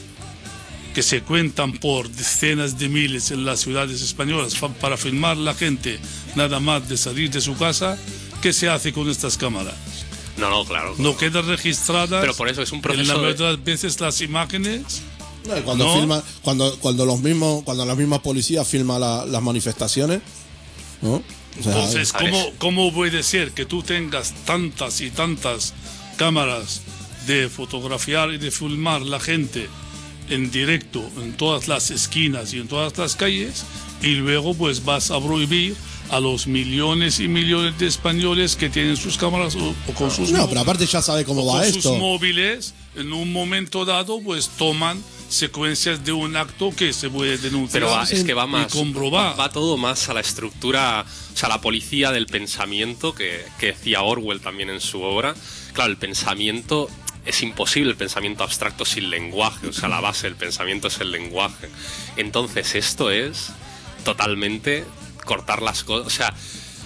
que se cuentan por decenas de miles en las ciudades españolas para filmar la gente nada más de salir de su casa, ¿qué se hace con estas cámaras? No, claro. No quedan registradas. Pero por eso es un proceso en la de- mayoría de las veces las imágenes. No, y cuando No. filma, cuando las mismas policías filman las manifestaciones, ¿no? O sea, Entonces, a ver. ¿cómo puede ser que tú tengas tantas y tantas cámaras de fotografiar y de filmar la gente en directo en todas las esquinas y en todas las calles y luego pues vas a prohibir a los millones y millones de españoles que tienen sus cámaras o con sus no, pero aparte ya sabe cómo va con esto. sus móviles en un momento dado pues toman secuencias de un acto que se puede denunciar Pero es que va y más. comprobar. Va todo más a la estructura, o sea, la policía del pensamiento que decía Orwell también en su obra. Claro, el pensamiento es imposible, el pensamiento abstracto sin lenguaje, o sea, la base del pensamiento es el lenguaje. Entonces, esto es totalmente cortar las cosas. O sea,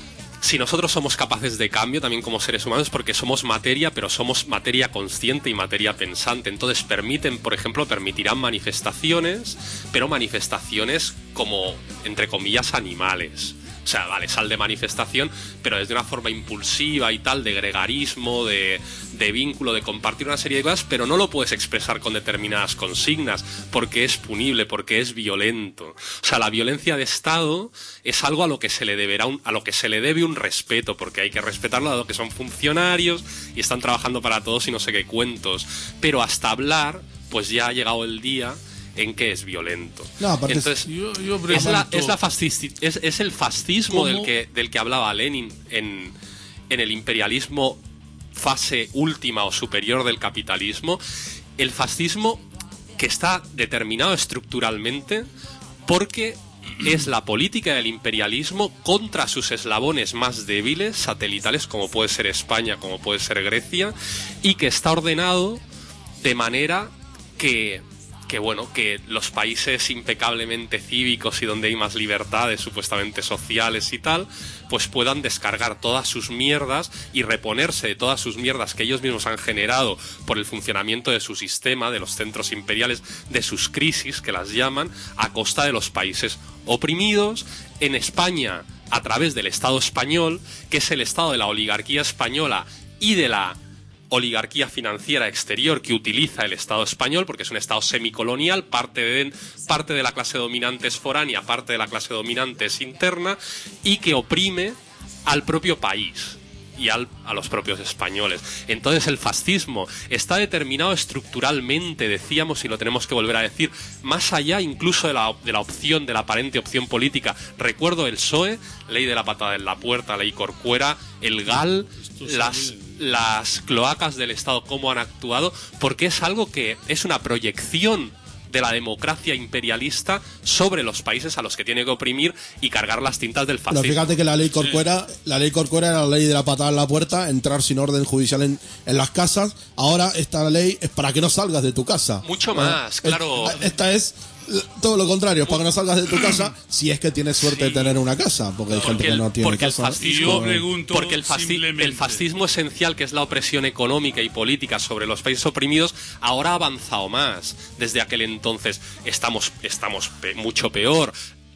si nosotros somos capaces de cambio también como seres humanos, porque somos materia, pero somos materia consciente y materia pensante. Entonces permitirán manifestaciones, pero manifestaciones como, entre comillas, animales. O sea, vale, sal de manifestación, pero desde una forma impulsiva y tal, de gregarismo, de vínculo, de compartir una serie de cosas, pero no lo puedes expresar con determinadas consignas, porque es punible, porque es violento. O sea, la violencia de Estado es algo a lo que se le debe un respeto, porque hay que respetarlo, dado que son funcionarios y están trabajando para todos y no sé qué cuentos. Pero hasta hablar, pues ya ha llegado el día en que es violento. No, aparte entonces, Yo es el fascismo ¿Cómo? del que hablaba Lenin en el imperialismo fase última o superior del capitalismo. El fascismo que está determinado estructuralmente porque es la política del imperialismo contra sus eslabones más débiles, satelitales, como puede ser España, como puede ser Grecia, y que está ordenado de manera que los países impecablemente cívicos y donde hay más libertades supuestamente sociales y tal, pues puedan descargar todas sus mierdas y reponerse de todas sus mierdas que ellos mismos han generado por el funcionamiento de su sistema, de los centros imperiales, de sus crisis, que las llaman, a costa de los países oprimidos. En España, a través del Estado español, que es el Estado de la oligarquía española y de la oligarquía financiera exterior que utiliza el Estado español, porque es un Estado semicolonial, parte de la clase dominante es foránea, parte de la clase dominante es interna, y que oprime al propio país y a los propios españoles. Entonces el fascismo está determinado estructuralmente, decíamos, y lo tenemos que volver a decir, más allá incluso de la opción, de la aparente opción política. Recuerdo el PSOE, ley de la patada en la puerta, ley Corcuera, el GAL, las cloacas del Estado, cómo han actuado, porque es algo que es una proyección de la democracia imperialista sobre los países a los que tiene que oprimir y cargar las tintas del Pero fascismo. fíjate que la ley Corcuera era la ley de la patada en la puerta, entrar sin orden judicial en las casas. Ahora esta ley es para que no salgas de tu casa. Mucho más, claro. Esta es todo lo contrario, es para que no salgas de tu casa si es que tienes suerte de tener una casa, porque hay gente que no tiene casa. Yo pregunto Porque el simplemente, fascismo esencial, que es la opresión económica y política sobre los países oprimidos, ahora ha avanzado más. Desde aquel entonces estamos mucho peor.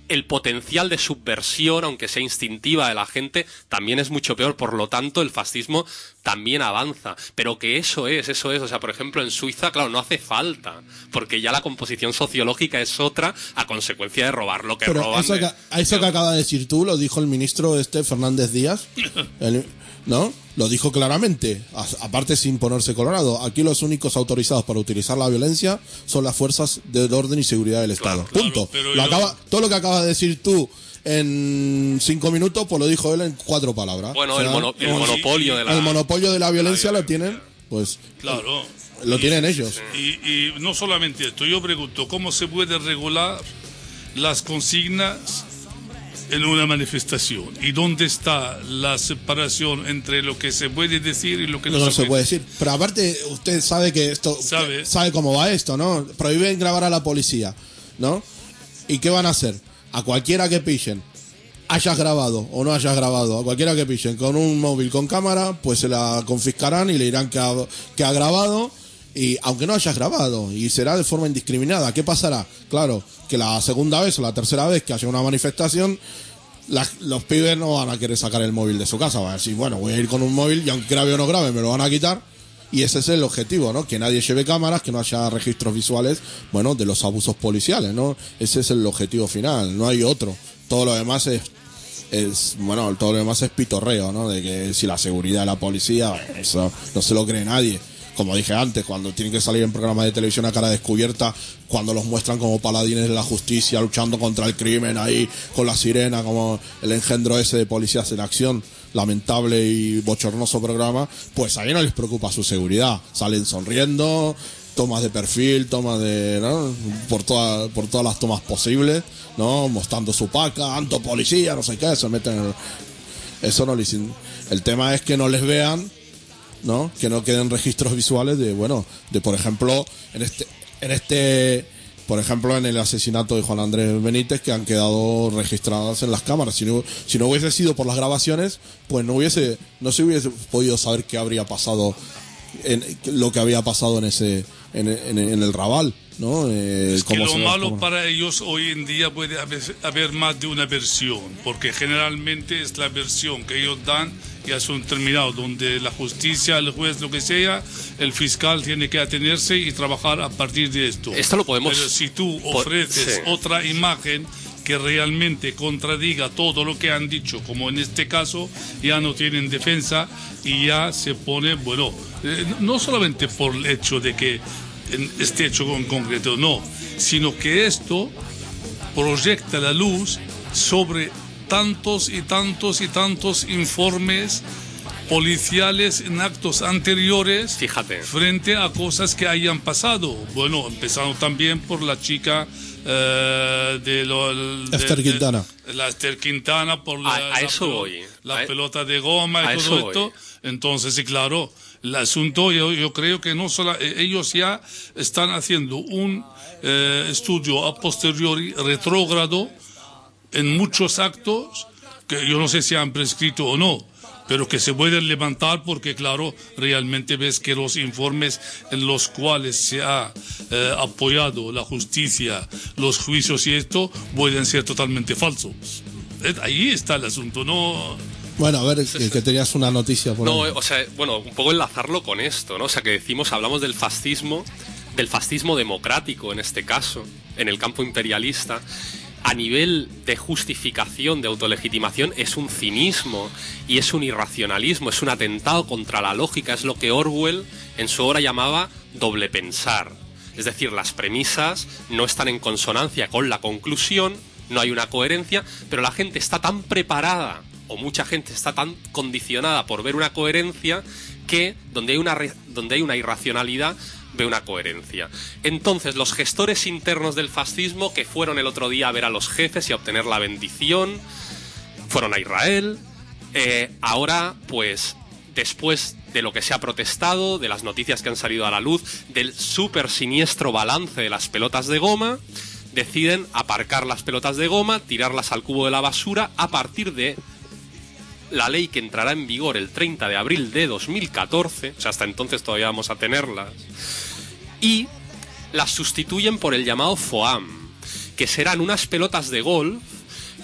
el potencial de subversión, aunque sea instintiva de la gente, también es mucho peor. Por lo tanto, el fascismo también avanza. Pero que eso es. O sea, por ejemplo, en Suiza, claro, no hace falta, porque ya la composición sociológica es otra a consecuencia de robar lo que Pero roban. eso que acaba de decir tú, lo dijo el ministro Fernández Díaz, ¿no? Lo dijo claramente, aparte sin ponerse colorado. Aquí los únicos autorizados para utilizar la violencia son las fuerzas de orden y seguridad del Estado. Claro, Punto. Claro, todo lo que acabas de decir tú en 5 minutos, pues lo dijo él en 4 palabras. Bueno, O sea, el monopolio de la... El monopolio de la violencia lo tienen, pues... Claro. Lo tienen ellos. Y no solamente esto, yo pregunto, ¿cómo se puede regular las consignas en una manifestación? ¿Y dónde está la separación entre lo que se puede decir y lo que no se puede decir? Pero aparte, usted sabe que esto... Sabe cómo va esto, ¿no? Prohíben grabar a la policía, ¿no? ¿Y qué van a hacer? A cualquiera que pillen, hayas grabado o no hayas grabado, a cualquiera que pillen con un móvil con cámara, pues se la confiscarán y le dirán que ha grabado, y aunque no hayas grabado, y será de forma indiscriminada. ¿Qué pasará? Claro, que la segunda vez o la tercera vez que haya una manifestación, los pibes no van a querer sacar el móvil de su casa, van a decir, bueno, voy a ir con un móvil y aunque grabe o no grabe me lo van a quitar. Y ese es el objetivo, ¿no? Que nadie lleve cámaras, que no haya registros visuales, bueno, de los abusos policiales, ¿no? Ese es el objetivo final, no hay otro. Todo lo demás todo lo demás es pitorreo, ¿no? De que si la seguridad de la policía, eso no se lo cree nadie. Como dije antes, cuando tienen que salir en programas de televisión a cara descubierta, cuando los muestran como paladines de la justicia luchando contra el crimen ahí con la sirena, como el engendro ese de Policías en Acción, lamentable y bochornoso programa, pues a mí no les preocupa su seguridad. Salen sonriendo, tomas de perfil, tomas de, ¿no? por todas las tomas posibles, ¿no? Mostrando su paca, alto policía, no sé qué, se meten eso no les... El tema es que no les vean, ¿no? Que no queden registros visuales de, bueno, de por ejemplo, por ejemplo, en el asesinato de Juan Andrés Benítez, que han quedado registradas en las cámaras. Si no hubiese sido por las grabaciones, pues no se hubiese podido saber qué habría pasado, lo que había pasado en el Raval, ¿no? Es que lo malo para ellos hoy en día puede haber más de una versión, porque generalmente es la versión que ellos dan y es un terminado donde la justicia, el juez, lo que sea, el fiscal tiene que atenerse y trabajar a partir de esto. Esto lo podemos... Pero si tú ofreces otra imagen que realmente contradiga todo lo que han dicho, como en este caso, ya no tienen defensa y ya se pone, bueno, no solamente por el hecho de que este hecho en concreto, no, sino que esto proyecta la luz sobre tantos y tantos y tantos informes policiales en actos anteriores. Fíjate. Frente a cosas que hayan pasado. Bueno, empezando también por la chica Esther Quintana. La Esther Quintana, por la pelota de goma y todo esto. Entonces, sí, claro, el asunto, yo creo que no solo ellos ya están haciendo un estudio a posteriori retrógrado en muchos actos que yo no sé si han prescrito o no, pero que se pueden levantar porque, claro, realmente ves que los informes en los cuales se ha apoyado la justicia, los juicios y esto, pueden ser totalmente falsos. Ahí está el asunto, ¿no? Bueno, a ver, que tenías una noticia por ahí. O sea, bueno, un poco enlazarlo con esto, ¿no? O sea, que hablamos del fascismo democrático en este caso, en el campo imperialista. A nivel de justificación, de autolegitimación, es un cinismo y es un irracionalismo, es un atentado contra la lógica, es lo que Orwell en su obra llamaba doble pensar. Es decir, las premisas no están en consonancia con la conclusión, no hay una coherencia, pero la gente está tan preparada, o mucha gente está tan condicionada por ver una coherencia, que donde hay una irracionalidad, ve una coherencia. Entonces, los gestores internos del fascismo, que fueron el otro día a ver a los jefes y a obtener la bendición, fueron a Israel. Ahora, pues, después de lo que se ha protestado, de las noticias que han salido a la luz, del súper siniestro balance de las pelotas de goma, deciden aparcar las pelotas de goma, tirarlas al cubo de la basura a partir de la ley que entrará en vigor el 30 de abril de 2014, o sea, hasta entonces todavía vamos a tenerlas, y las sustituyen por el llamado FOAM, que serán unas pelotas de golf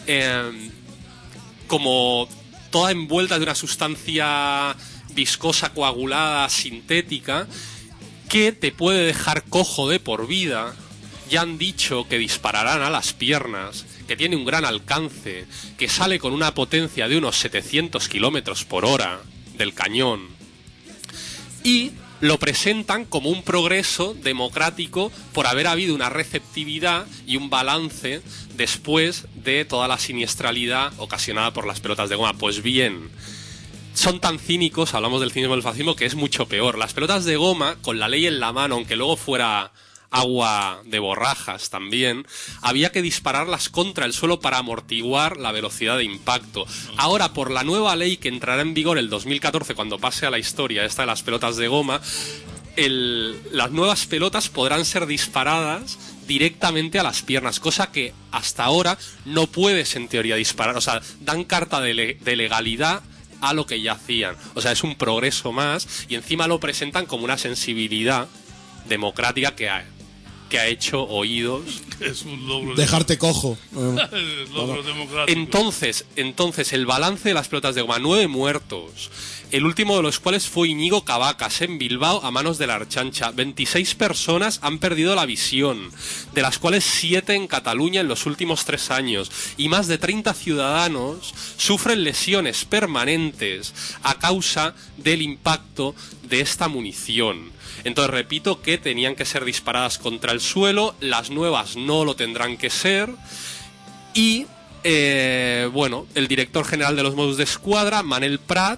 como toda envuelta de una sustancia viscosa, coagulada, sintética, que te puede dejar cojo de por vida. Ya han dicho que dispararán a las piernas, que tiene un gran alcance, que sale con una potencia de unos 700 kilómetros por hora del cañón, y lo presentan como un progreso democrático por haber habido una receptividad y un balance después de toda la siniestralidad ocasionada por las pelotas de goma. Pues bien, son tan cínicos, hablamos del cinismo del fascismo, que es mucho peor. Las pelotas de goma, con la ley en la mano, aunque luego fuera agua de borrajas también, había que dispararlas contra el suelo para amortiguar la velocidad de impacto. Ahora, por la nueva ley que entrará en vigor el 2014, cuando pase a la historia esta de las pelotas de goma, las nuevas pelotas podrán ser disparadas directamente a las piernas, cosa que hasta ahora no puedes en teoría disparar. O sea, dan carta de legalidad a lo que ya hacían. O sea, es un progreso más, y encima lo presentan como una sensibilidad democrática que ha hecho oídos. Es un logro. Dejarte cojo. Logro democrático. Entonces, el balance de las pelotas de goma: 9 muertos, el último de los cuales fue Íñigo Cavacas en Bilbao a manos de la Archancha. 26 personas han perdido la visión, de las cuales 7 en Cataluña en los últimos 3 años, y más de 30 ciudadanos sufren lesiones permanentes a causa del impacto de esta munición. Entonces, repito que tenían que ser disparadas contra el suelo, las nuevas no lo tendrán que ser, y bueno, el director general de los Mossos d'Esquadra, Manel Prat,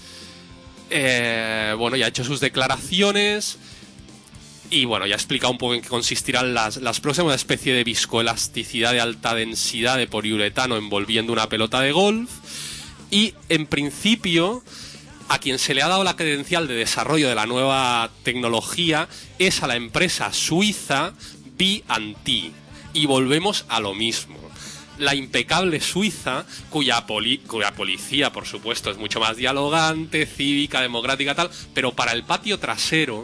bueno, ya ha hecho sus declaraciones, y bueno, ya ha explicado un poco en qué consistirán las próximas: una especie de viscoelasticidad de alta densidad de poliuretano envolviendo una pelota de golf, y en principio a quien se le ha dado la credencial de desarrollo de la nueva tecnología es a la empresa suiza B&T. Y volvemos a lo mismo. La impecable Suiza, cuya policía, por supuesto, es mucho más dialogante, cívica, democrática, tal, pero para el patio trasero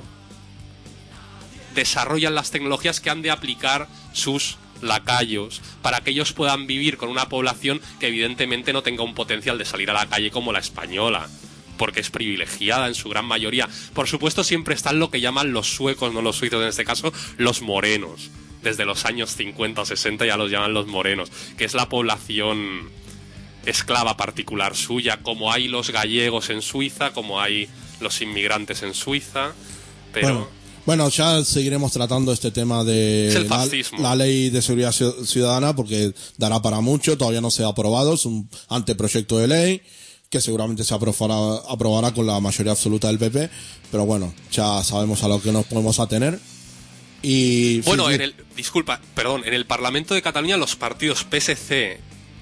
desarrollan las tecnologías que han de aplicar sus lacayos para que ellos puedan vivir con una población que evidentemente no tenga un potencial de salir a la calle como la española, porque es privilegiada en su gran mayoría. Por supuesto, siempre están lo que llaman los suecos, no los suizos en este caso, los morenos. Desde los años 50 o 60 ya los llaman los morenos, que es la población esclava particular suya, como hay los gallegos en Suiza, como hay los inmigrantes en Suiza, pero... Bueno, ya seguiremos tratando este tema de el fascismo. La ley de seguridad ciudadana, porque dará para mucho. Todavía no se ha aprobado, es un anteproyecto de ley que seguramente se aprobará con la mayoría absoluta del PP, pero bueno, ya sabemos a lo que nos podemos atener. Y bueno, en el Parlamento de Cataluña los partidos PSC,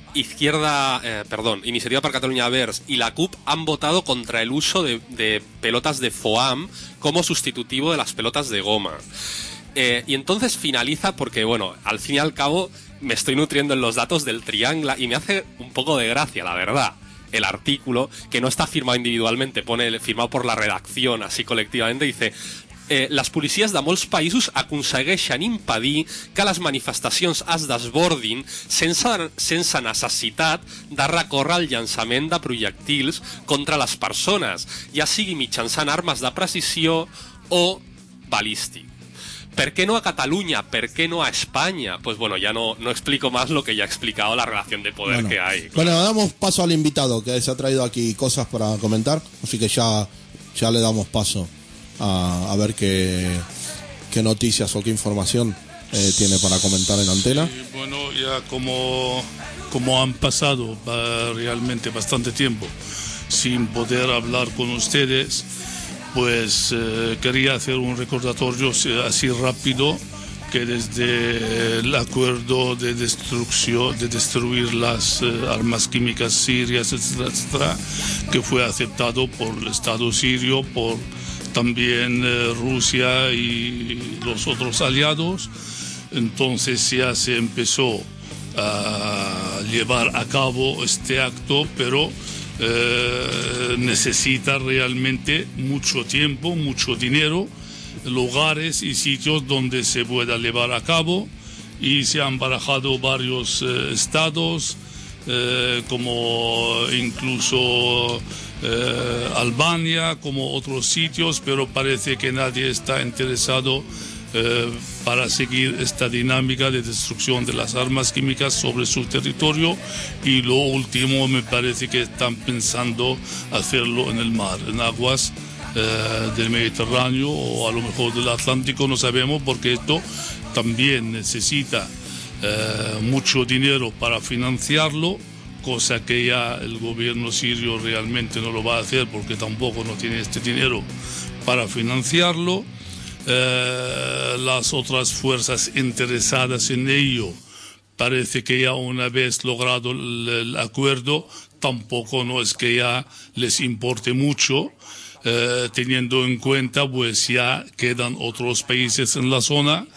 Iniciativa per Catalunya Verds y la CUP han votado contra el uso de pelotas de foam como sustitutivo de las pelotas de goma. Y entonces finaliza porque, bueno, al fin y al cabo me estoy nutriendo en los datos del Triangla y me hace un poco de gracia, la verdad, el artículo, que no está firmado individualmente, pone firmado por la redacción, así colectivamente, dice: les policies de molts països aconsegueixen impedir que les manifestacions es desbordin sense necessitat de recórrer al llançament de projectils contra les persones, ja sigui mitjançant armes de precisió o balístic. ¿Por qué no a Cataluña? ¿Por qué no a España? Pues bueno, ya no explico más lo que ya he explicado, la relación de poder que hay. Bueno, damos paso al invitado, que se ha traído aquí cosas para comentar, así que ya le damos paso a ver qué noticias o qué información tiene para comentar en antena. Sí, bueno, ya como han pasado realmente bastante tiempo sin poder hablar con ustedes, pues quería hacer un recordatorio así rápido, que desde el acuerdo de destruir las armas químicas sirias, etcétera, que fue aceptado por el Estado sirio, por también Rusia y los otros aliados, entonces ya se empezó a llevar a cabo este acto, pero necesita realmente mucho tiempo, mucho dinero, lugares y sitios donde se pueda llevar a cabo, y se han barajado varios estados, como incluso Albania, como otros sitios, pero parece que nadie está interesado para seguir esta dinámica de destrucción de las armas químicas sobre su territorio. Y lo último, me parece que están pensando hacerlo en el mar, en aguas del Mediterráneo o a lo mejor del Atlántico, no sabemos, porque esto también necesita mucho dinero para financiarlo, cosa que ya el gobierno sirio realmente no lo va a hacer porque tampoco no tiene este dinero para financiarlo. Las otras fuerzas interesadas en ello parece que ya una vez logrado el acuerdo, tampoco no es que ya les importe mucho, teniendo en cuenta pues ya quedan otros países en la zona,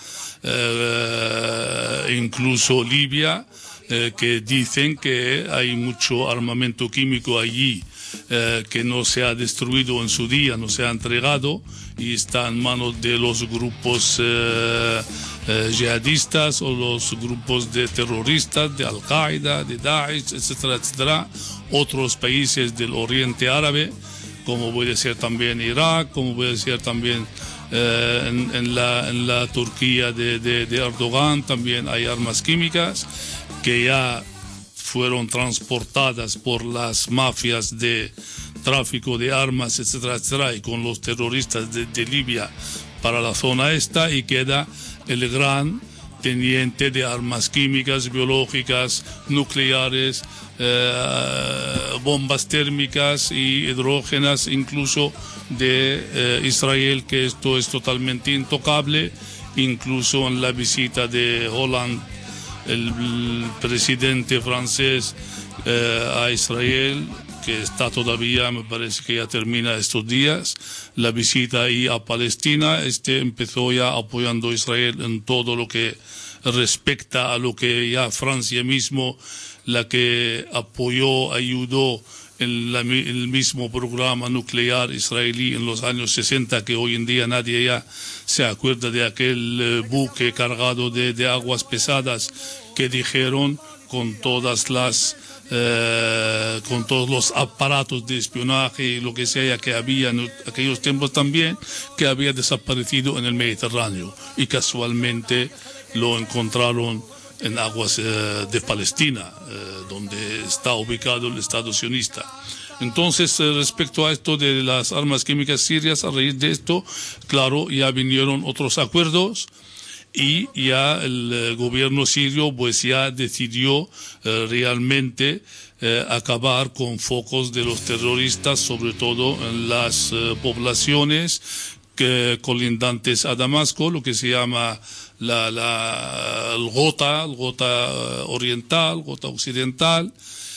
incluso Libia, que dicen que hay mucho armamento químico allí que no se ha destruido en su día, no se ha entregado y está en manos de los grupos yihadistas o los grupos de terroristas, de Al-Qaeda, de Daesh, etcétera, etcétera. Otros países del Oriente Árabe, como puede ser también Irak, como puede ser también en la Turquía de Erdogan, también hay armas químicas que ya fueron transportadas por las mafias de tráfico de armas, etcétera, etcétera, y con los terroristas de Libia para la zona esta, y queda el gran teniente de armas químicas, biológicas, nucleares, bombas térmicas y hidrógenas, incluso de Israel, que esto es totalmente intocable. Incluso en la visita de Hollande, el presidente francés a Israel, que está todavía, me parece que ya termina estos días, la visita ahí a Palestina, empezó ya apoyando a Israel en todo lo que respecta a lo que ya Francia mismo, la que apoyó, ayudó en el mismo programa nuclear israelí en los años 60, que hoy en día nadie ya se acuerda de aquel buque cargado de aguas pesadas que dijeron con todos los aparatos de espionaje y lo que sea que había en aquellos tiempos también, que había desaparecido en el Mediterráneo, y casualmente lo encontraron en aguas de Palestina, donde está ubicado el Estado sionista. Entonces, respecto a esto de las armas químicas sirias, a raíz de esto, claro, ya vinieron otros acuerdos, y ya el gobierno sirio pues ya decidió realmente acabar con focos de los terroristas, sobre todo en las poblaciones colindantes a Damasco, lo que se llama el Ghouta oriental, Ghouta occidental.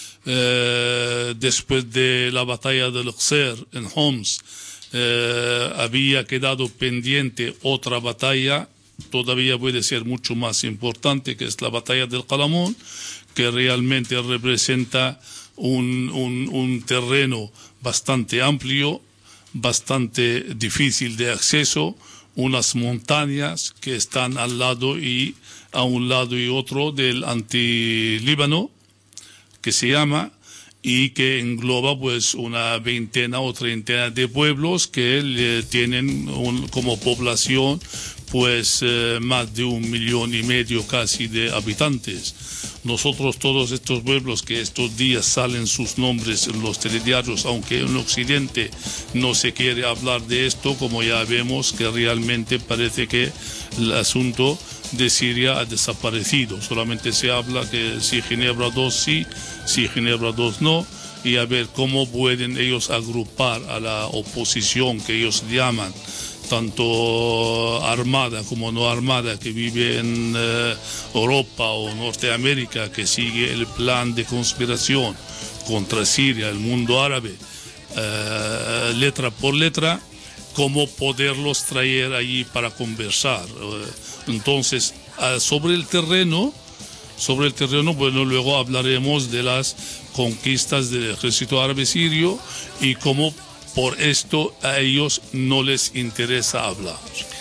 Después de la batalla del Qusayr en Homs, había quedado pendiente otra batalla, todavía puede ser mucho más importante, que es la batalla del Qalamón, que realmente representa un terreno bastante amplio, bastante difícil de acceso, unas montañas que están al lado y a un lado y otro del antilíbano, que se llama, y que engloba pues una veintena o treintena de pueblos que tienen como población pues más de 1,5 millones casi de habitantes. Nosotros, todos estos pueblos que estos días salen sus nombres en los telediarios, aunque en Occidente no se quiere hablar de esto, como ya vemos que realmente parece que el asunto de Siria ha desaparecido. Solamente se habla que si Ginebra II sí, si Ginebra II no, y a ver cómo pueden ellos agrupar a la oposición que ellos llaman, tanto armada como no armada, que vive en Europa o Norteamérica, que sigue el plan de conspiración contra Siria, el mundo árabe, letra por letra, cómo poderlos traer allí para conversar. Entonces, sobre el terreno, bueno, luego hablaremos de las conquistas del ejército árabe sirio y cómo por esto a ellos no les interesa hablar.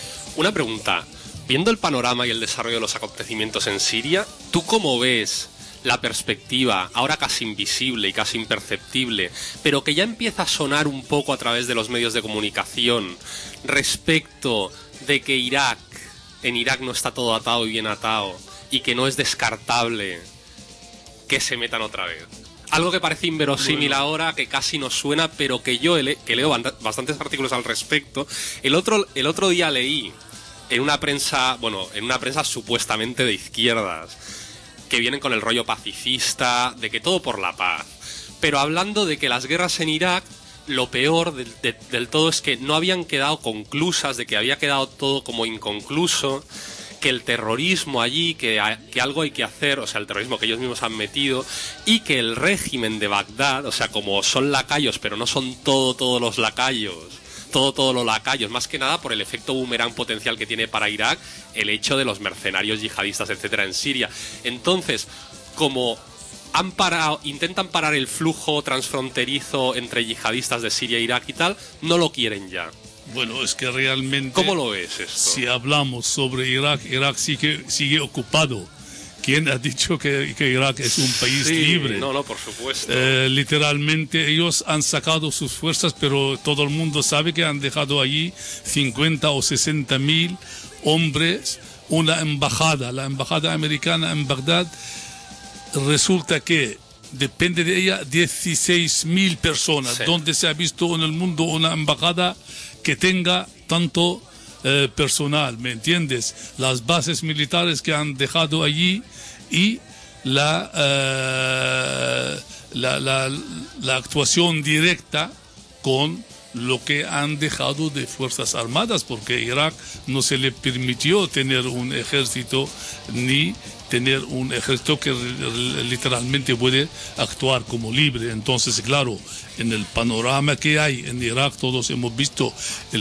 Una pregunta. Viendo el panorama y el desarrollo de los acontecimientos en Siria, ¿tú cómo ves la perspectiva, ahora casi invisible y casi imperceptible, pero que ya empieza a sonar un poco a través de los medios de comunicación respecto de que en Irak no está todo atado y bien atado, y que no es descartable que se metan otra vez. Algo que parece inverosímil ahora, que casi nos suena, pero que yo que leo bastantes artículos al respecto. El otro día leí en una prensa supuestamente de izquierdas, que vienen con el rollo pacifista, de que todo por la paz. Pero hablando de que las guerras en Irak, lo peor del todo es que no habían quedado conclusas, de que había quedado todo como inconcluso, que el terrorismo allí, que algo hay que hacer, o sea, el terrorismo que ellos mismos han metido, y que el régimen de Bagdad, o sea, como son lacayos, pero no son todos los lacayos, todos los lacayos, más que nada por el efecto boomerang potencial que tiene para Irak el hecho de los mercenarios yihadistas, etcétera, en Siria. Entonces, como intentan parar el flujo transfronterizo entre yihadistas de Siria e Irak y tal, no lo quieren ya. Bueno, es que realmente... ¿Cómo lo ves esto? Si hablamos sobre Irak sigue ocupado. ¿Quién ha dicho que Irak es un país libre? No, por supuesto. Literalmente ellos han sacado sus fuerzas, pero todo el mundo sabe que han dejado allí 50 o 60 mil hombres, una embajada, la embajada americana en Bagdad. Resulta que depende de ella 16.000 personas. Sí. ¿Dónde se ha visto en el mundo una embajada que tenga tanto personal? ¿Me entiendes? Las bases militares que han dejado allí y la actuación directa con lo que han dejado de fuerzas armadas, porque Irak no se le permitió tener un ejército ni tener un ejército que literalmente puede actuar como libre. Entonces, claro, en el panorama que hay en Irak, todos hemos visto,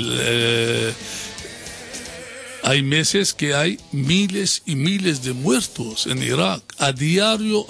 hay meses que hay miles y miles de muertos en Irak. A diario,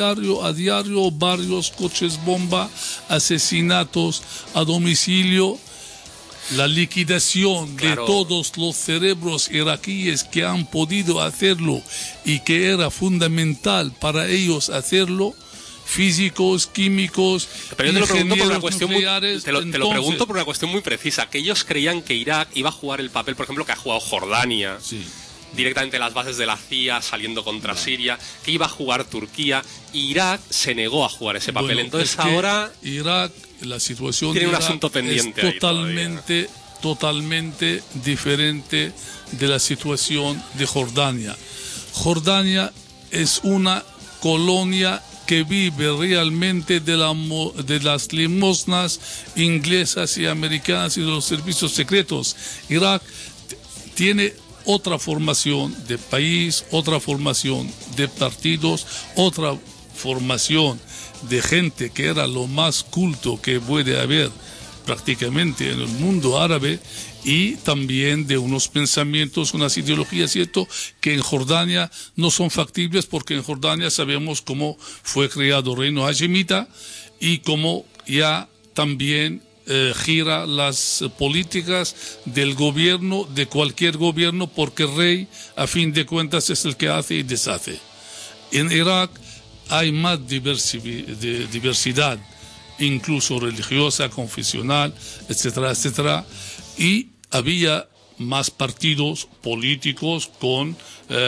varios coches bomba, asesinatos a domicilio. La liquidación de todos los cerebros iraquíes que han podido hacerlo y que era fundamental para ellos hacerlo, físicos, químicos, pero yo te lo pregunto por una cuestión nucleares. Te lo pregunto por una cuestión muy precisa, que ellos creían que Irak iba a jugar el papel, por ejemplo, que ha jugado Jordania, directamente las bases de la CIA saliendo contra Siria, que iba a jugar Turquía, y Irak se negó a jugar ese papel. Entonces ahora Irak, la situación tiene de un Irak asunto pendiente es totalmente diferente de la situación de Jordania. Jordania es una colonia que vive realmente de las limosnas inglesas y americanas y de los servicios secretos. Irak tiene otra formación de país, otra formación de partidos, otra formación de gente que era lo más culto que puede haber prácticamente en el mundo árabe, y también de unos pensamientos, unas ideologías, ¿cierto?, que en Jordania no son factibles, porque en Jordania sabemos cómo fue creado el reino hashemita y cómo ya también gira las políticas del gobierno, de cualquier gobierno, porque el rey, a fin de cuentas, es el que hace y deshace. En Irak hay más diversidad, incluso religiosa, confesional, etcétera, etcétera, y había más partidos políticos con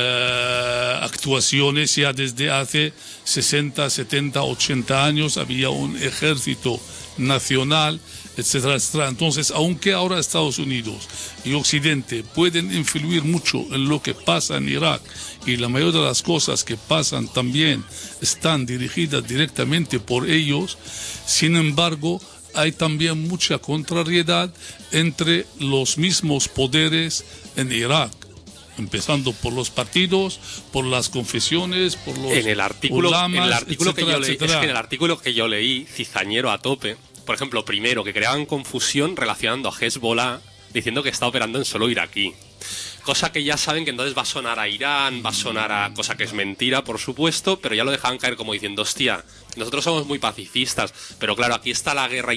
actuaciones ya desde hace 60, 70, 80 años. Había un ejército nacional, etcétera, etcétera. Entonces, aunque ahora Estados Unidos y Occidente pueden influir mucho en lo que pasa en Irak, y la mayoría de las cosas que pasan también están dirigidas directamente por ellos, sin embargo, hay también mucha contrariedad entre los mismos poderes en Irak, empezando por los partidos, por las confesiones, por los ulamas, etcétera, etcétera. Es que en el artículo que yo leí, cizañero a tope, por ejemplo, primero, que creaban confusión relacionando a Hezbollah, diciendo que está operando en suelo iraquí. Cosa que ya saben que entonces va a sonar a Irán, va a sonar a... cosa que es mentira, por supuesto, pero ya lo dejaban caer como diciendo, hostia, nosotros somos muy pacifistas, pero claro, aquí está la guerra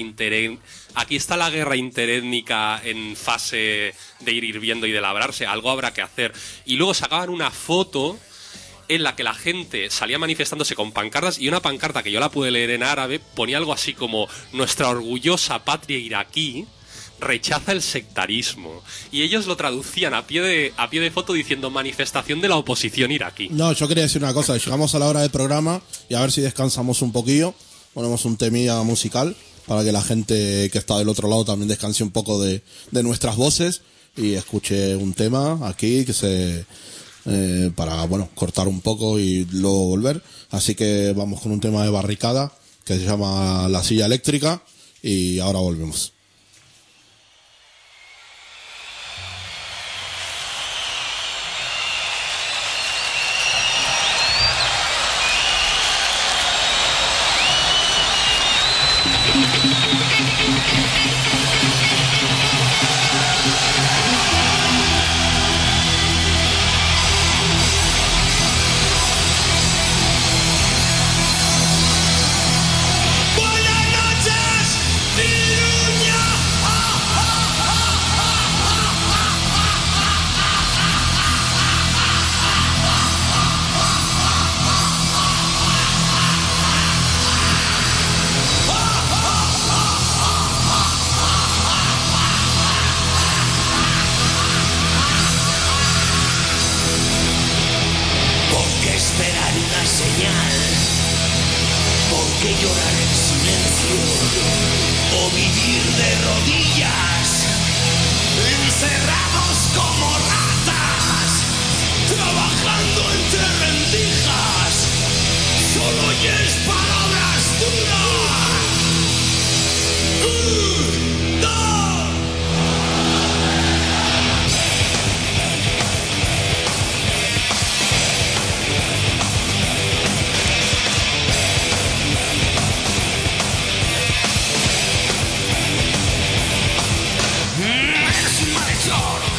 interétnica en fase de ir hirviendo y de labrarse, algo habrá que hacer. Y luego sacaban una foto en la que la gente salía manifestándose con pancartas, y una pancarta que yo la pude leer en árabe ponía algo así como: nuestra orgullosa patria iraquí rechaza el sectarismo. Y ellos lo traducían a pie de foto diciendo: manifestación de la oposición iraquí. No, yo quería decir una cosa. Llegamos a la hora del programa y a ver si descansamos un poquillo. Ponemos un temilla musical para que la gente que está del otro lado también descanse un poco de nuestras voces y escuche un tema aquí que se... para, bueno, cortar un poco y luego volver. Así que vamos con un tema de Barricada que se llama La Silla Eléctrica y ahora volvemos. Buenas noches, Iruña. ¿Por qué esperar una señal? ¿Por qué llorar en silencio? ¿O vivir de rodillas? Encerrados como ratas, trabajando entre rendijas. Solo oyes palabras duras. ¡No! Es un malhechor.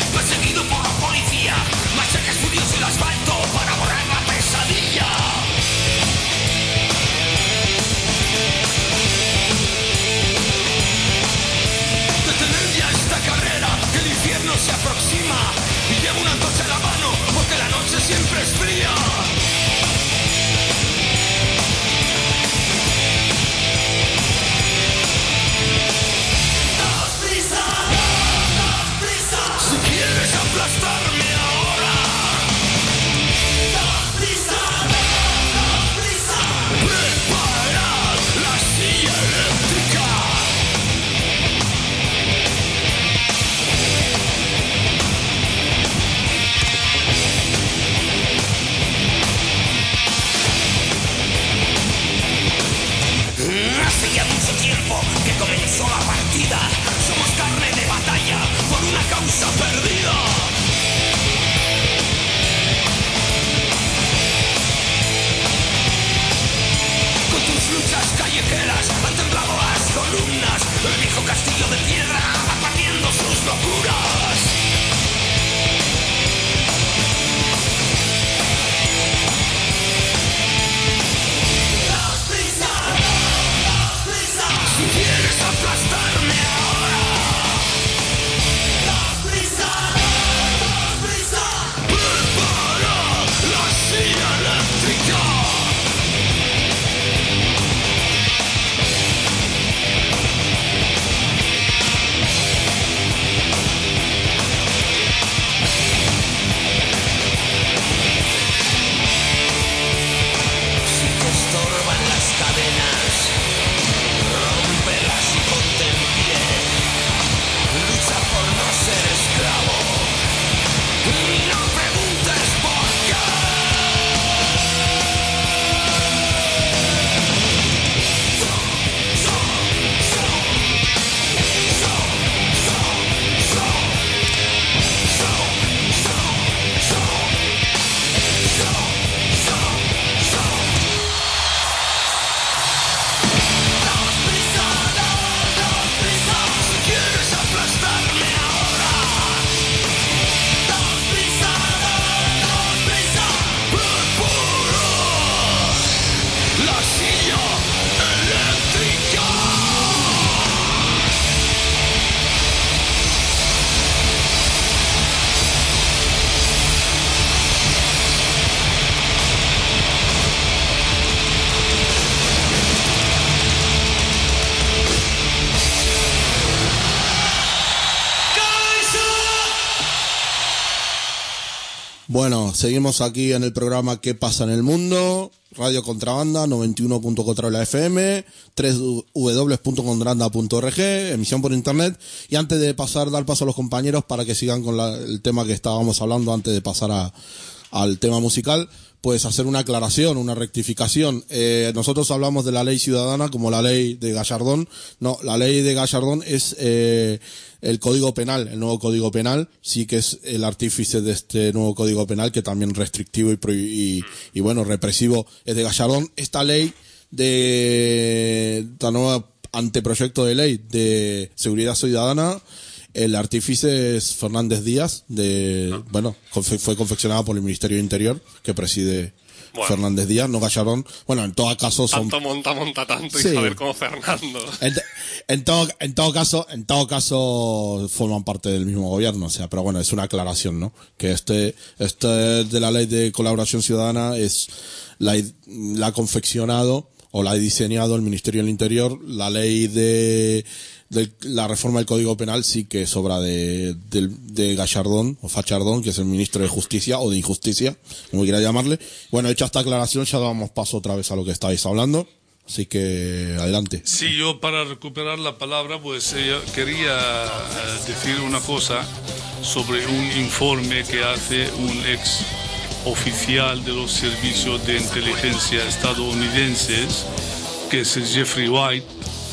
Bueno, seguimos aquí en el programa ¿Qué pasa en el mundo? Radio Contrabanda, 91.4 la FM, www.contrabanda.org, emisión por internet. Y antes de dar paso a los compañeros para que sigan con el tema que estábamos hablando antes de pasar al tema musical, pues hacer una aclaración, una rectificación. Nosotros hablamos de la ley ciudadana como la ley de Gallardón. No, la ley de Gallardón es el Código Penal, el nuevo Código Penal, sí que es el artífice de este nuevo Código Penal, que también restrictivo y bueno, represivo es de Gallardón. Esta ley de esta nueva anteproyecto de ley de seguridad ciudadana, el artífice es Fernández Díaz, fue confeccionada por el Ministerio de Interior, que preside Fernández Díaz, no Gallardón. Bueno, en todo caso son... Tanto monta tanto Sí. y saber como Fernando. En todo caso forman parte del mismo gobierno, o sea, pero bueno, es una aclaración, ¿no? Que este de la ley de colaboración ciudadana es la ha confeccionado o la ha diseñado el Ministerio del Interior. La ley de la reforma del Código Penal sí que es obra de Gallardón o Fachardón, que es el ministro de Justicia o de Injusticia, como quiera llamarle. Bueno, hecha esta aclaración, ya damos paso otra vez a lo que estáis hablando. Así que adelante. Sí, yo para recuperar la palabra, pues quería decir una cosa sobre un informe que hace un ex oficial de los servicios de inteligencia estadounidenses, que es Jeffrey White,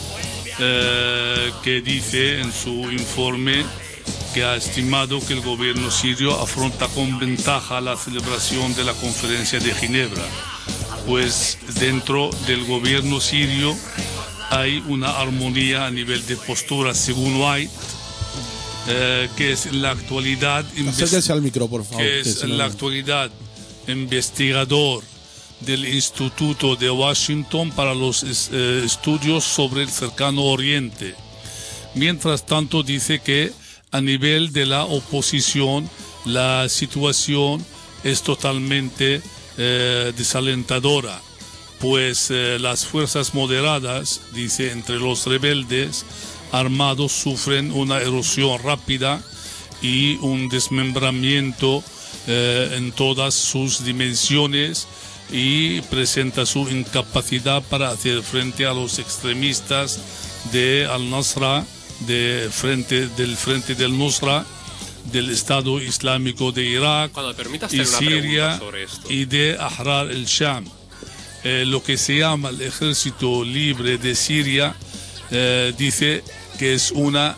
que dice en su informe que ha estimado que el gobierno sirio afronta con ventaja la celebración de la conferencia de Ginebra, pues dentro del gobierno sirio hay una armonía a nivel de postura, según White, que es en la actualidad Acérquese al micro, por favor. que es en la actualidad investigador del Instituto de Washington para los estudios sobre el cercano Oriente. Mientras tanto, dice que a nivel de la oposición la situación es totalmente desalentadora, pues las fuerzas moderadas, dice, entre los rebeldes armados sufren una erosión rápida y un desmembramiento en todas sus dimensiones, y presenta su incapacidad para hacer frente a los extremistas de Al-Nusra, del Frente del Nusra, del Estado Islámico de Irak Cuando me permitas y hacer una Siria pregunta sobre esto. y de Ahrar el-Sham. Lo que se llama el Ejército Libre de Siria dice que es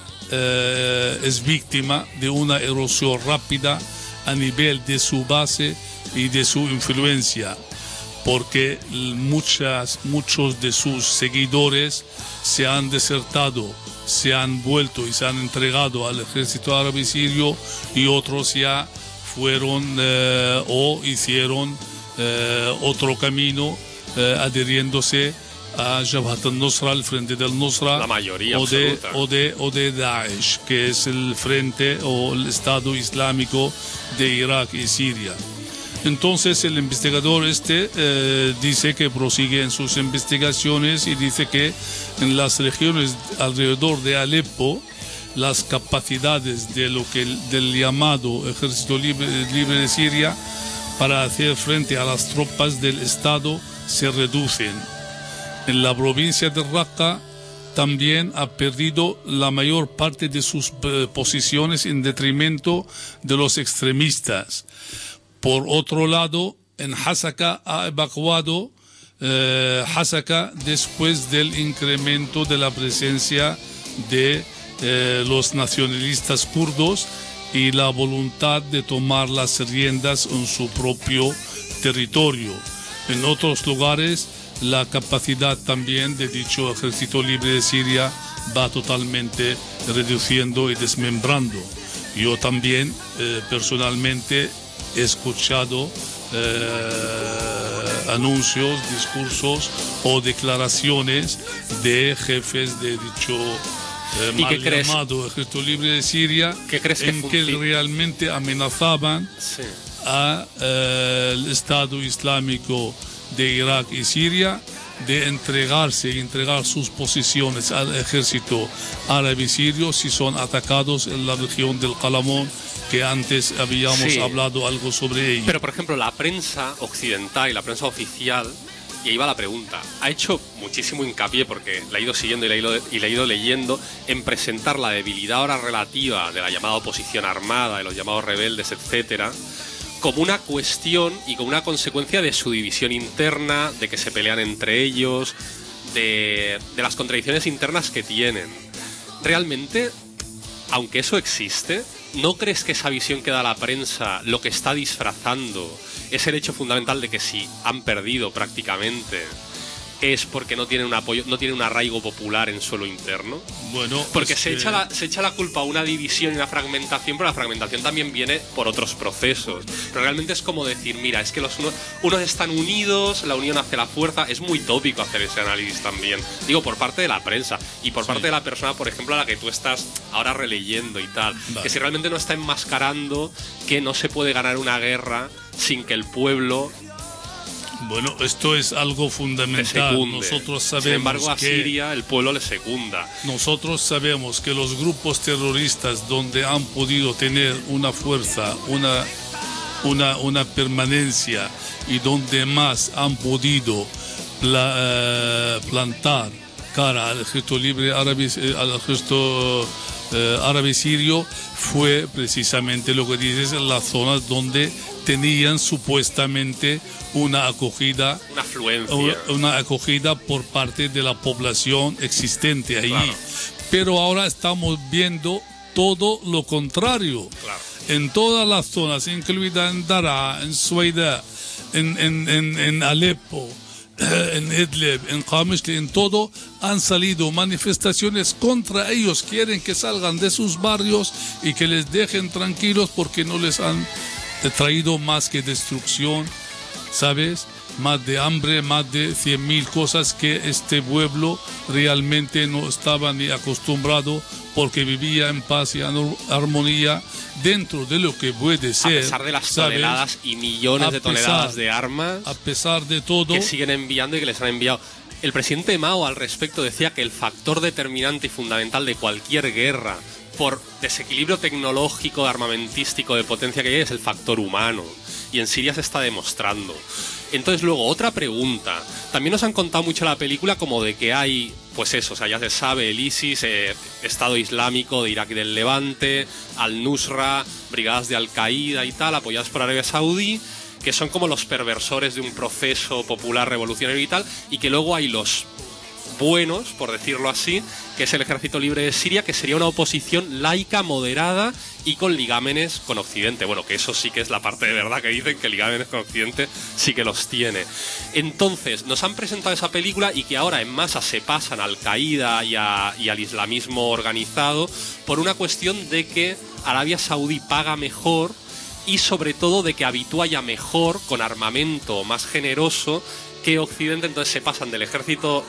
víctima de una erosión rápida a nivel de su base y de su influencia, porque muchos de sus seguidores se han desertado, se han vuelto y se han entregado al ejército árabe sirio, y otros ya fueron o hicieron otro camino, adhiriéndose a Jabhat al-Nusra, el Frente del Nusra, La mayoría o absoluta. de Daesh, que es el Frente o el Estado Islámico de Irak y Siria. Entonces el investigador dice que prosigue en sus investigaciones y dice que en las regiones alrededor de Alepo las capacidades del llamado Ejército Libre de Siria para hacer frente a las tropas del Estado se reducen. En la provincia de Raqqa también ha perdido la mayor parte de sus posiciones en detrimento de los extremistas. Por otro lado, en Hasaka ha evacuado Hasaka después del incremento de la presencia de los nacionalistas kurdos y la voluntad de tomar las riendas en su propio territorio. En otros lugares, la capacidad también de dicho Ejército Libre de Siria va totalmente reduciendo y desmembrando. Yo también personalmente he escuchado anuncios, discursos o declaraciones de jefes de dicho ¿Y qué crees? llamado Ejército Libre de Siria, ¿Qué crees que en que realmente amenazaban Sí. al Estado Islámico de Irak y Siria de entregar sus posiciones al ejército árabe sirio si son atacados en la región del Qalamón, que antes habíamos hablado algo sobre ello. Pero, por ejemplo, la prensa occidental y la prensa oficial, y ahí va la pregunta, ha hecho muchísimo hincapié, porque la he ido siguiendo y la he ido leyendo, en presentar la debilidad ahora relativa de la llamada oposición armada, de los llamados rebeldes, etcétera, como una cuestión y como una consecuencia de su división interna, de que se pelean entre ellos, de las contradicciones internas que tienen. Realmente, aunque eso existe, ¿no crees que esa visión que da la prensa lo que está disfrazando es el hecho fundamental de que si han perdido prácticamente es porque no tienen un apoyo, no tienen un arraigo popular en suelo interno? Bueno, porque se echa la culpa a una división y una fragmentación, pero la fragmentación también viene por otros procesos. Pero realmente es como decir, mira, es que unos están unidos, la unión hace la fuerza. Es muy tópico hacer ese análisis también. Digo, por parte de la prensa y por parte de la persona, por ejemplo, a la que tú estás ahora releyendo y tal. Vale. Que si realmente no está enmascarando que no se puede ganar una guerra sin que el pueblo... Bueno, esto es algo fundamental. Nosotros sabemos Sin embargo, a que Siria el pueblo le secunda. Nosotros sabemos que los grupos terroristas donde han podido tener una fuerza, una permanencia y donde más han podido plantar cara al ejército libre árabe, al ejército árabe sirio, fue precisamente lo que dices, en las zonas donde tenían supuestamente una acogida, una acogida por parte de la población existente ahí. Claro. Pero ahora estamos viendo todo lo contrario. Claro. En todas las zonas, incluida en Daraa, en Suaida, en Alepo, en Idlib, en Qamishli, en todo, han salido manifestaciones contra ellos. Quieren que salgan de sus barrios y que les dejen tranquilos porque no les han traído más que destrucción, ¿sabes? Más de hambre, más de 100.000 cosas que este pueblo realmente no estaba ni acostumbrado, porque vivía en paz y armonía dentro de lo que puede ser. A pesar de las toneladas y millones de toneladas de armas, a pesar de todo, que siguen enviando y que les han enviado. El presidente Mao al respecto decía que el factor determinante y fundamental de cualquier guerra, por desequilibrio tecnológico, armamentístico, de potencia que hay, es el factor humano. Y en Siria se está demostrando. Entonces, luego, otra pregunta. También nos han contado mucho la película como de que hay, pues eso, o sea, ya se sabe, el ISIS, Estado Islámico de Irak y del Levante, Al-Nusra, brigadas de Al-Qaeda y tal, apoyadas por Arabia Saudí, que son como los perversores de un proceso popular revolucionario y tal, y que luego hay los buenos, por decirlo así, que es el Ejército Libre de Siria, que sería una oposición laica, moderada y con ligámenes con Occidente. Bueno, que eso sí que es la parte de verdad que dicen, que ligámenes con Occidente sí que los tiene. Entonces, nos han presentado esa película y que ahora en masa se pasan a Al-Qaeda y al islamismo organizado por una cuestión de que Arabia Saudí paga mejor y sobre todo de que habitúa ya mejor, con armamento más generoso que Occidente. Entonces se pasan del ejército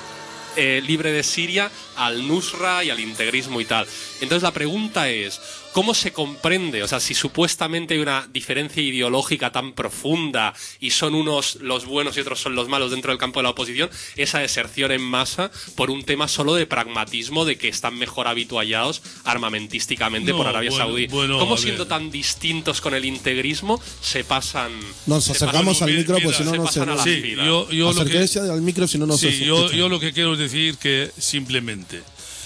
libre de Siria al Nusra y al integrismo y tal. Entonces la pregunta es, ¿cómo se comprende? O sea, si supuestamente hay una diferencia ideológica tan profunda y son unos los buenos y otros son los malos dentro del campo de la oposición, esa deserción en masa por un tema solo de pragmatismo, de que están mejor habituallados armamentísticamente por Arabia Saudí. ¿Cómo siendo tan distintos con el integrismo se pasan? Nos acercamos al micro, pues si no, no se nos... Sí, acérquese al micro, si no, no se... Sí, yo lo que quiero decir que simplemente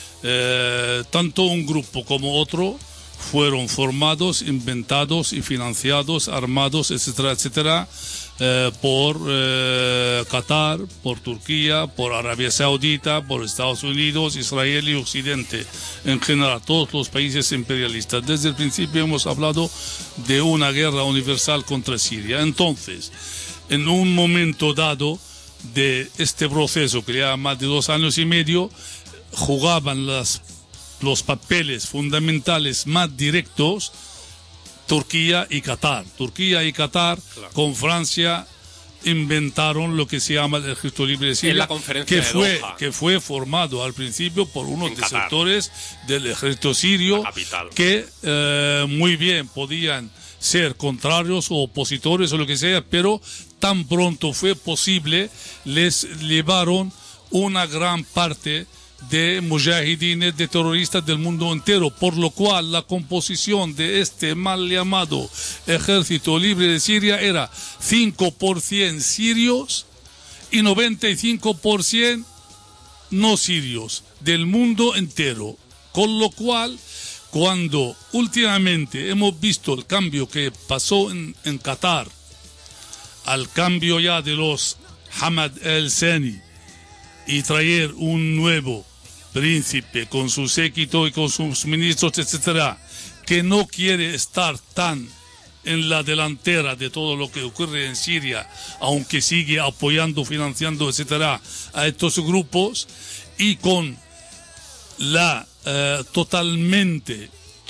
tanto un grupo como otro fueron formados, inventados y financiados, armados, etcétera, etcétera, por Qatar, por Turquía, por Arabia Saudita, por Estados Unidos, Israel y Occidente, en general, todos los países imperialistas. Desde el principio hemos hablado de una guerra universal contra Siria. Entonces, en un momento dado de este proceso, que lleva más de 2 años y medio, jugaban los papeles fundamentales más directos Turquía y Qatar. Turquía y Qatar, claro, con Francia inventaron lo que se llama el Ejército Libre de Siria, en la conferencia que fue formado al principio por unos sectores del ejército sirio que muy bien podían ser contrarios o opositores o lo que sea, pero tan pronto fue posible, les llevaron una gran parte de mujahidines, de terroristas del mundo entero, por lo cual la composición de este mal llamado Ejército Libre de Siria era 5% sirios y 95% no sirios del mundo entero. Con lo cual, cuando últimamente hemos visto el cambio que pasó en Qatar, al cambio ya de los Hamad el-Thani y traer un nuevo príncipe con su séquito y con sus ministros, etcétera, que no quiere estar tan en la delantera de todo lo que ocurre en Siria, aunque sigue apoyando, financiando, etcétera, a estos grupos, y con la totalmente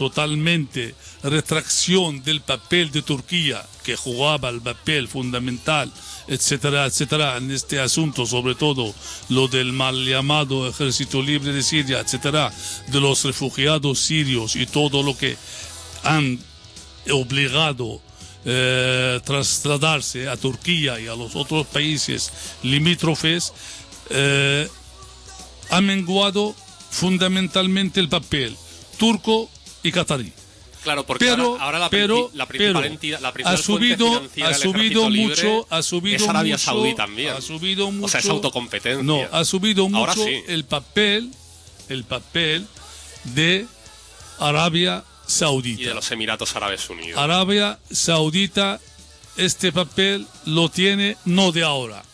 retracción del papel de Turquía, que jugaba el papel fundamental, etcétera, etcétera, en este asunto, sobre todo lo del mal llamado Ejército Libre de Siria, etcétera, de los refugiados sirios y todo lo que han obligado trasladarse a Turquía y a los otros países limítrofes, ha menguado fundamentalmente el papel turco y catarí. Claro, porque ahora la principal ha subido mucho es Arabia Saudí también. Ha subido mucho, o sea, es autocompetencia. No, ha subido mucho sí. el papel de Arabia Saudita y de los Emiratos Árabes Unidos. Arabia Saudita, este papel lo tiene no de ahora.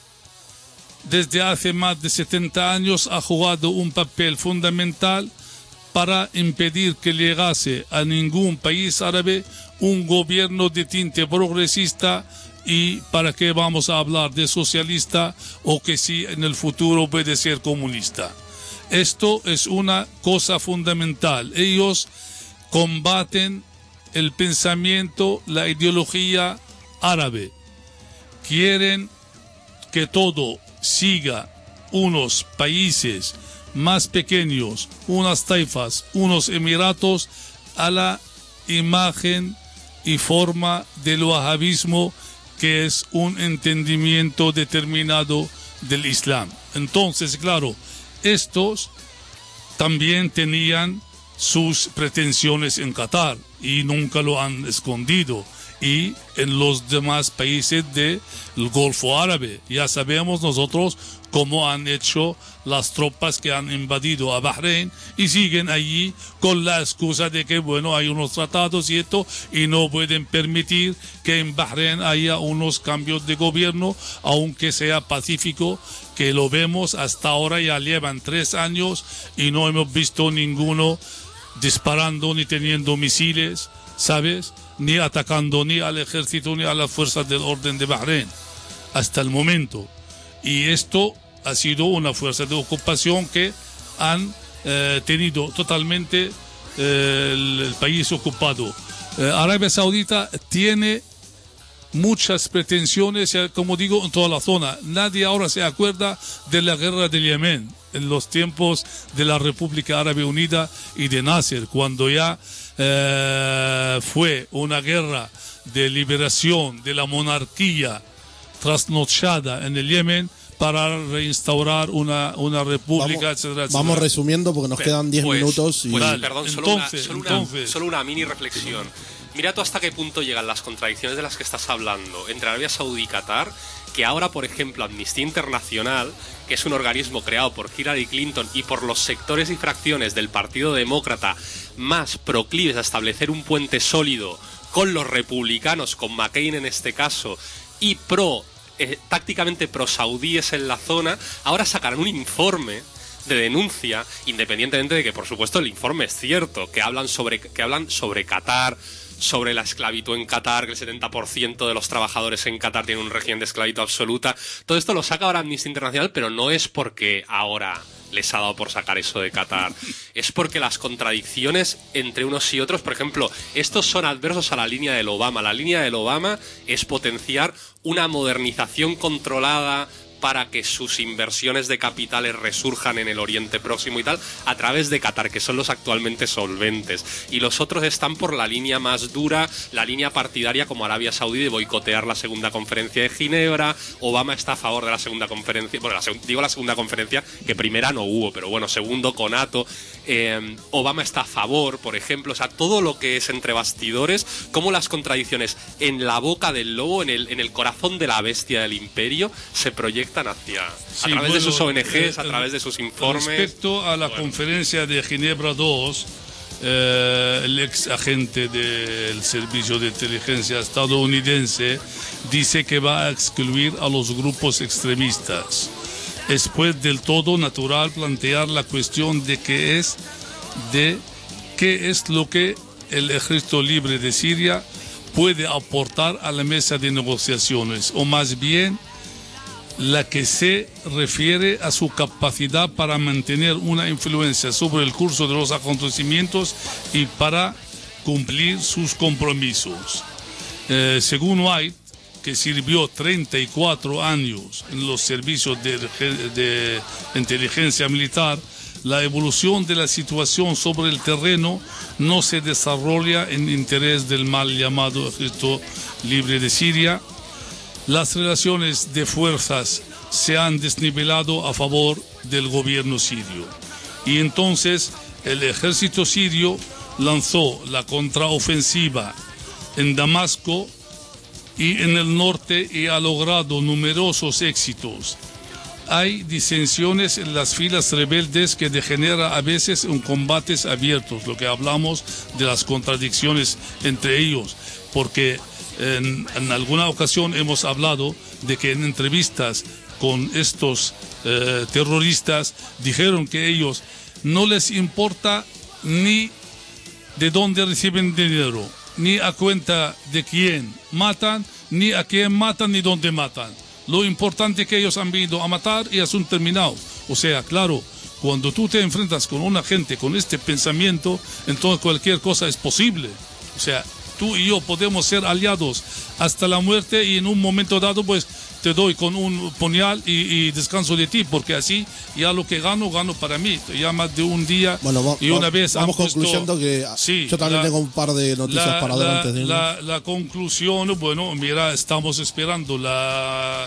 Desde hace más de 70 años ha jugado un papel fundamental para impedir que llegase a ningún país árabe un gobierno de tinte progresista, y para qué vamos a hablar de socialista o que si en el futuro puede ser comunista. Esto es una cosa fundamental. Ellos combaten el pensamiento, la ideología árabe. Quieren que todo siga unos países más pequeños, unas taifas, unos emiratos, a la imagen y forma del wahabismo, que es un entendimiento determinado del Islam. Entonces, claro, estos también tenían sus pretensiones en Qatar y nunca lo han escondido, y en los demás países del Golfo Árabe. Ya sabemos nosotros cómo han hecho las tropas que han invadido a Bahrein y siguen allí con la excusa de que, bueno, hay unos tratados y esto, y no pueden permitir que en Bahrein haya unos cambios de gobierno, aunque sea pacífico, que lo vemos hasta ahora. Ya llevan 3 años y no hemos visto ninguno disparando ni teniendo misiles, ¿sabes?, ni atacando ni al ejército ni a las fuerzas del orden de Bahrein hasta el momento. Y esto ha sido una fuerza de ocupación que han tenido totalmente el país ocupado. Arabia Saudita tiene muchas pretensiones, como digo, en toda la zona. Nadie ahora se acuerda de la guerra del Yemen en los tiempos de la República Árabe Unida y de Nasser, cuando ya fue una guerra de liberación de la monarquía trasnochada en el Yemen para reinstaurar una república, etcétera, etcétera. Vamos resumiendo porque nos quedan 10 minutos. Y... Perdón, solo una mini reflexión. Mira tú hasta qué punto llegan las contradicciones de las que estás hablando entre Arabia Saudí y Qatar, que ahora, por ejemplo, Amnistía Internacional, que es un organismo creado por Hillary Clinton y por los sectores y fracciones del Partido Demócrata más proclives a establecer un puente sólido con los republicanos, con McCain en este caso, y tácticamente pro-saudíes en la zona, ahora sacarán un informe de denuncia, independientemente de que, por supuesto, el informe es cierto, que hablan sobre Qatar, sobre la esclavitud en Qatar, que el 70% de los trabajadores en Qatar tienen un régimen de esclavitud absoluta. Todo esto lo saca ahora Amnistía Internacional, pero no es porque ahora les ha dado por sacar eso de Qatar. Es porque las contradicciones entre unos y otros, por ejemplo, estos son adversos a la línea del Obama. La línea del Obama es potenciar una modernización controlada para que sus inversiones de capitales resurjan en el Oriente Próximo y tal, a través de Qatar, que son los actualmente solventes. Y los otros están por la línea más dura, la línea partidaria como Arabia Saudí de boicotear la segunda conferencia de Ginebra. Obama está a favor de la segunda conferencia, bueno, digo la segunda conferencia, que primera no hubo, pero bueno, segundo conato. Obama está a favor, por ejemplo, o sea, todo lo que es entre bastidores, como las contradicciones en la boca del lobo, en el corazón de la bestia del imperio, se proyectan a través de sus ONGs, a través de sus informes. Respecto a la conferencia de Ginebra II, el ex agente del Servicio de Inteligencia estadounidense dice que va a excluir a los grupos extremistas. Es pues del todo natural plantear la cuestión de qué es lo que el Ejército Libre de Siria puede aportar a la mesa de negociaciones, o más bien la que se refiere a su capacidad para mantener una influencia sobre el curso de los acontecimientos y para cumplir sus compromisos. Según White, que sirvió 34 años en los servicios de inteligencia militar, la evolución de la situación sobre el terreno no se desarrolla en interés del mal llamado Ejército Libre de Siria. Las relaciones de fuerzas se han desnivelado a favor del gobierno sirio. Y entonces el ejército sirio lanzó la contraofensiva en Damasco y en el norte y ha logrado numerosos éxitos. Hay disensiones en las filas rebeldes que degenera a veces en combates abiertos, lo que hablamos de las contradicciones entre ellos, porque en alguna ocasión hemos hablado de que en entrevistas con estos terroristas dijeron que ellos no les importa ni de dónde reciben dinero, ni a cuenta de quién matan, ni a quién matan, ni dónde matan. Lo importante es que ellos han venido a matar y asunto terminado. O sea, claro, cuando tú te enfrentas con una gente con este pensamiento, entonces cualquier cosa es posible. O sea, tú y yo podemos ser aliados hasta la muerte y en un momento dado pues te doy con un puñal y descanso de ti, porque así ya lo que gano para mí. Ya más de un día y una vez vamos concluyendo que sí, yo también tengo un par de noticias para adelante. La conclusión, bueno, mira, estamos esperando la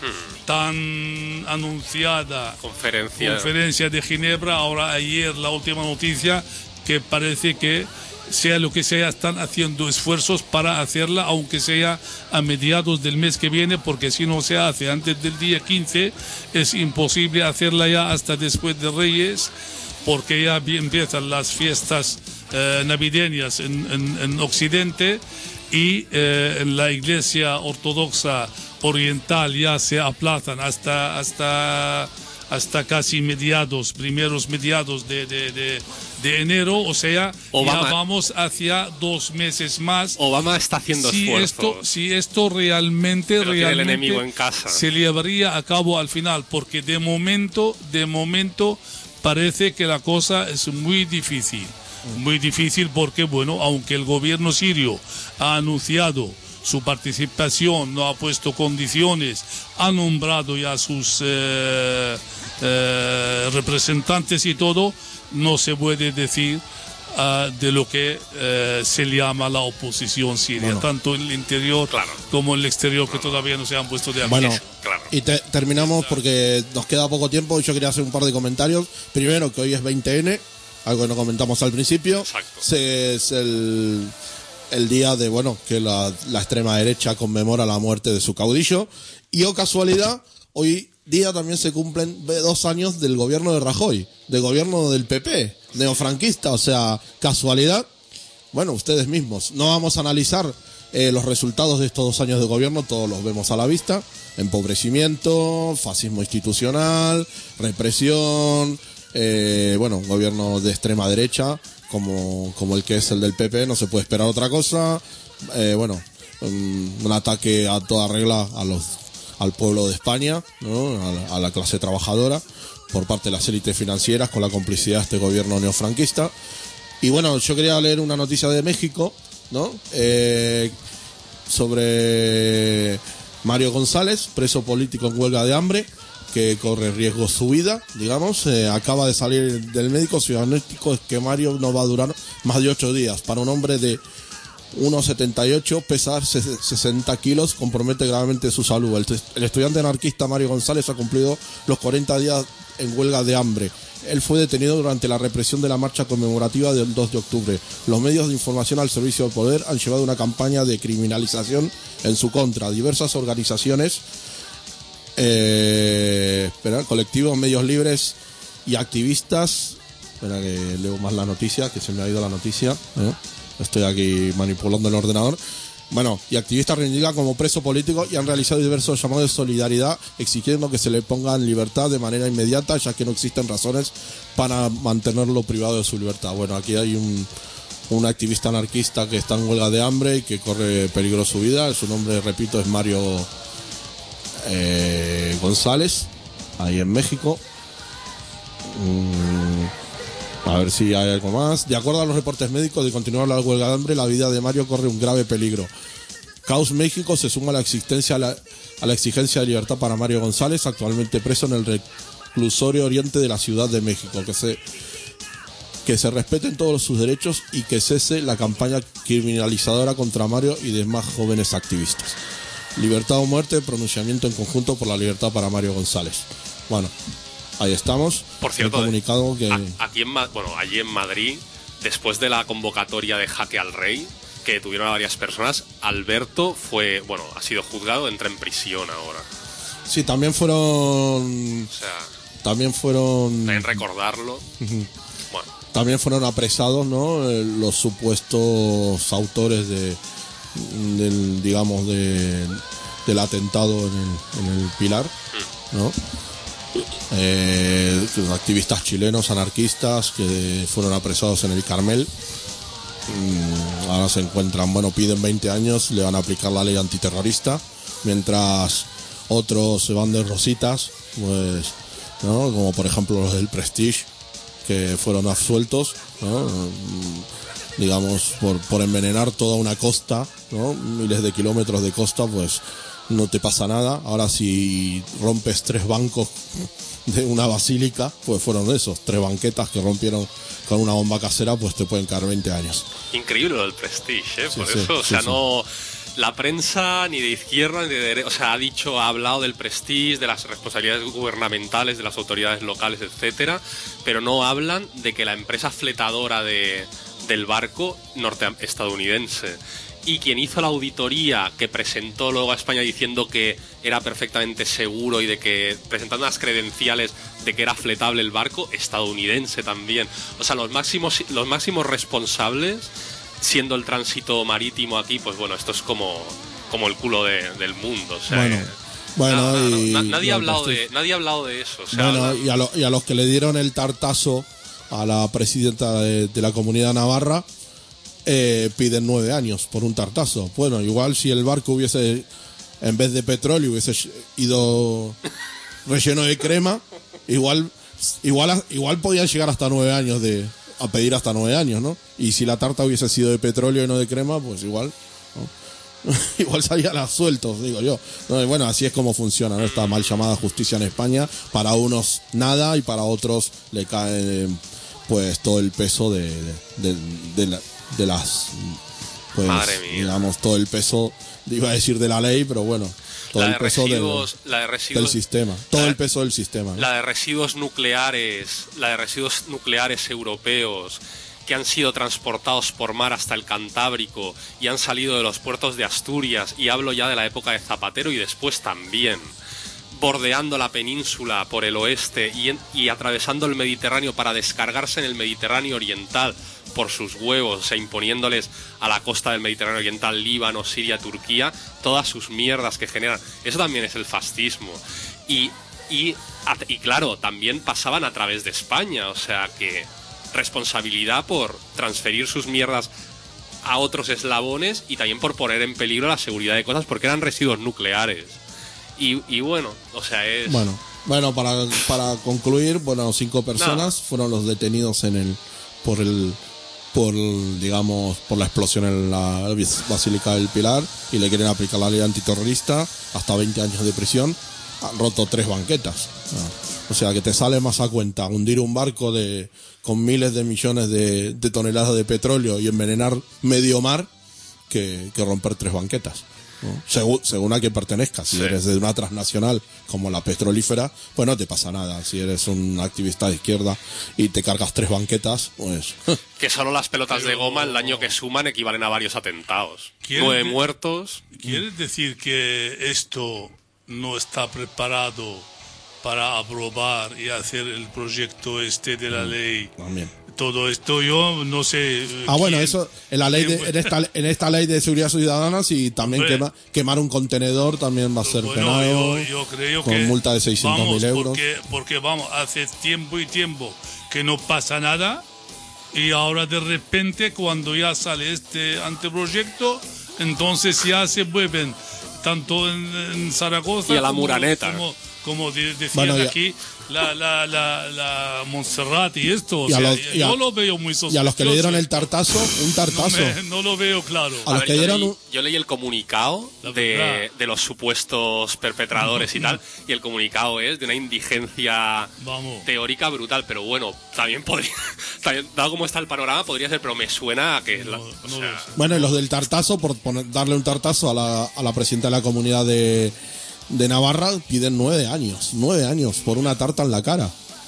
tan anunciada conferencia de Ginebra. Ahora ayer la última noticia que parece que sea lo que sea, están haciendo esfuerzos para hacerla, aunque sea a mediados del mes que viene, porque si no se hace antes del día 15, es imposible hacerla ya hasta después de Reyes, porque ya empiezan las fiestas navideñas en Occidente y en la Iglesia Ortodoxa Oriental ya se aplazan hasta casi primeros mediados de enero, o sea, Obama, ya vamos hacia 2 meses más. Obama está haciendo esfuerzos. Si esto realmente el enemigo en casa. Se llevaría a cabo al final, porque de momento parece que la cosa es muy difícil. Muy difícil porque, bueno, aunque el gobierno sirio ha anunciado su participación, no ha puesto condiciones, ha nombrado ya sus representantes y todo, no se puede decir de lo que se llama la oposición siria, tanto en el interior como en el exterior, que todavía no se han puesto de acuerdo. Bueno, y terminamos porque nos queda poco tiempo y yo quería hacer un par de comentarios. Primero, que hoy es 20N, algo que no comentamos al principio. Exacto. Es el día de, bueno, que la extrema derecha conmemora la muerte de su caudillo. Y casualidad, hoy día también se cumplen 2 años del gobierno de Rajoy, del gobierno del PP, neofranquista. O sea, casualidad. Bueno, ustedes mismos. No vamos a analizar los resultados de estos 2 años de gobierno, todos los vemos a la vista. Empobrecimiento, fascismo institucional, represión, un gobierno de extrema derecha, como el que es el del PP, no se puede esperar otra cosa. Un ataque a toda regla al pueblo de España, ¿no? A la clase trabajadora, por parte de las élites financieras, con la complicidad de este gobierno neofranquista. Y bueno, yo quería leer una noticia de México, ¿no? Sobre Mario González, preso político en huelga de hambre, que corre riesgo su vida, digamos. Acaba de salir del médico, su diagnóstico es que Mario no va a durar más de 8 días. Para un hombre de 1,78, pesar 60 kilos, compromete gravemente su salud. El estudiante anarquista Mario González ha cumplido los 40 días en huelga de hambre. Él fue detenido durante la represión de la marcha conmemorativa del 2 de octubre. Los medios de información al servicio del poder han llevado una campaña de criminalización en su contra. Diversas organizaciones, colectivos, medios libres y activistas. Espera que leo más la noticia, que se me ha ido la noticia. Estoy aquí manipulando el ordenador. Bueno, y activistas reivindican como preso político y han realizado diversos llamados de solidaridad exigiendo que se le ponga en libertad de manera inmediata, ya que no existen razones para mantenerlo privado de su libertad. Bueno, aquí hay un activista anarquista que está en huelga de hambre y que corre peligro su vida. Su nombre, repito, es Mario González, ahí en México. A ver si hay algo más. De acuerdo a los reportes médicos, de continuar la huelga de hambre, la vida de Mario corre un grave peligro. Caos México se suma a la exigencia de libertad para Mario González, actualmente preso en el reclusorio oriente de la Ciudad de México. Que se respeten todos sus derechos y que cese la campaña criminalizadora contra Mario y demás jóvenes activistas. Libertad o muerte, pronunciamiento en conjunto por la libertad para Mario González. Bueno, ahí estamos. Por cierto, comunicado que allí en Madrid, después de la convocatoria de Jaque al Rey, que tuvieron a varias personas, Alberto ha sido juzgado, entra en prisión ahora. Sí, también fueron... También recordarlo. Uh-huh. Bueno. También fueron apresados, ¿no? Los supuestos autores del atentado en el Pilar, ¿no? Activistas chilenos, anarquistas que fueron apresados en el Carmel. Ahora se encuentran, piden 20 años, le van a aplicar la ley antiterrorista, mientras otros se van de rositas, pues, ¿no? Como por ejemplo los del Prestige, que fueron absueltos, ¿no? Digamos, por envenenar toda una costa, ¿no? Miles de kilómetros de costa, pues no te pasa nada. Ahora si rompes 3 bancos de una basílica, pues fueron esos 3 banquetas que rompieron con una bomba casera, pues te pueden caer 20 años. Increíble lo del Prestige, Sí, por sí, eso, sí, no... La prensa ni de izquierda ni de derecha, ha hablado del Prestige, de las responsabilidades gubernamentales de las autoridades locales, etcétera, pero no hablan de que la empresa fletadora del barco estadounidense y quien hizo la auditoría que presentó luego a España diciendo que era perfectamente seguro y de que presentando las credenciales de que era fletable el barco, estadounidense también. O sea, los máximos responsables, siendo el tránsito marítimo aquí, pues esto es como el culo del mundo. O sea, nadie ha hablado de eso. O sea, y a los que le dieron el tartazo a la presidenta de la Comunidad Navarra, piden 9 años por un tartazo. Bueno, igual si el barco hubiese, en vez de petróleo, hubiese ido relleno de crema, igual podían llegar hasta 9 años a pedir hasta 9 años, ¿no? Y si la tarta hubiese sido de petróleo y no de crema, pues igual, ¿no? Igual salían sueltos, digo yo. No, bueno, así es como funciona, ¿no? Esta mal llamada justicia en España. Para unos nada y para otros le cae pues todo el peso de las, pues, madre mía, digamos, todo el peso, iba a decir de la ley, pero bueno, todo el peso del sistema, todo el peso del sistema, ¿no? La de residuos nucleares europeos que han sido transportados por mar hasta el Cantábrico y han salido de los puertos de Asturias, y hablo ya de la época de Zapatero y después también, bordeando la península por el oeste y atravesando el Mediterráneo para descargarse en el Mediterráneo oriental por sus huevos, o sea, imponiéndoles a la costa del Mediterráneo oriental, Líbano, Siria, Turquía, todas sus mierdas que generan. Eso también es el fascismo. Y claro, también pasaban a través de España, o sea que responsabilidad por transferir sus mierdas a otros eslabones y también por poner en peligro la seguridad de cosas porque eran residuos nucleares. Y bueno, o sea, es... Bueno, para concluir, 5 personas fueron los detenidos por la explosión en la Basílica del Pilar y le quieren aplicar la ley antiterrorista, hasta 20 años de prisión. Han roto 3 banquetas. O sea, que te sale más a cuenta hundir un barco con miles de millones de toneladas de petróleo y envenenar medio mar que romper 3 banquetas, ¿no? Según a qué pertenezcas. Si eres de una transnacional como la petrolífera, pues no te pasa nada. Si eres un activista de izquierda y te cargas 3 banquetas, pues... Que solo las pelotas de goma, el daño que suman, equivalen a varios atentados. 9 muertos. ¿Quieres decir que esto no está preparado para aprobar y hacer el proyecto de la ley? También. Todo esto yo no sé. Bueno, eso en la ley en esta ley de seguridad ciudadana, si también quemar un contenedor también va a ser penado. Yo creo con que multa de 600.000 euros. Porque vamos, hace tiempo que no pasa nada, y ahora de repente cuando ya sale este anteproyecto, entonces ya se vuelven tanto en Zaragoza y a la Muraneta, como decían aquí, la Montserrat y esto. Yo lo veo muy sospechoso. Y a los que le dieron el tartazo, un tartazo. No lo veo claro. Yo leí el comunicado de los supuestos perpetradores y tal, y el comunicado es de una indigencia teórica brutal, pero bueno, también dado como está el panorama, podría ser, pero me suena a que... Bueno, y los del tartazo, por darle un tartazo a la presidenta de la comunidad de Navarra, piden 9 años. 9 años por una tarta en la cara.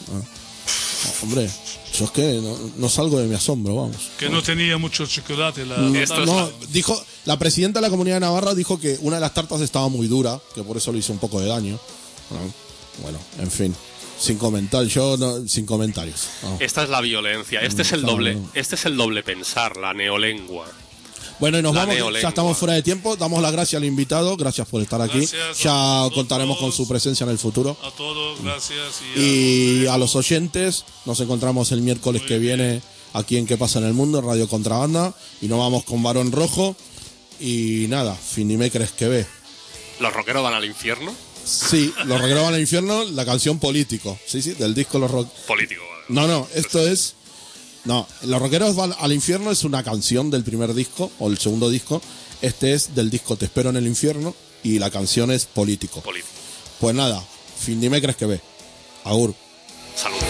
Hombre, yo es que no salgo de mi asombro, vamos. Que no tenía mucho chocolate. Dijo, la presidenta de la comunidad de Navarra dijo que una de las tartas estaba muy dura, que por eso le hizo un poco de daño. Bueno, en fin. Sin comentarios. Esta es la violencia. Este es el doble pensar, la neolengua. Bueno, y nos vamos, ya estamos fuera de tiempo. Damos las gracias al invitado, gracias por estar aquí. Ya contaremos con su presencia en el futuro. A todos, gracias. Y a los oyentes, nos encontramos el miércoles que viene aquí en ¿Qué pasa en el mundo? En Radio Contrabanda. Y nos vamos con Barón Rojo. Y nada, Finime crees que ve. ¿Los rockeros van al infierno? Sí, los rockeros van al infierno, la canción Político. Sí, del disco Los Rock. Político. No, esto es... No, Los Rockeros van al infierno es una canción del primer disco, o el segundo disco. Este es del disco Te espero en el infierno, y la canción es Político. Pues nada, Finime crees que ve. Agur. Salud.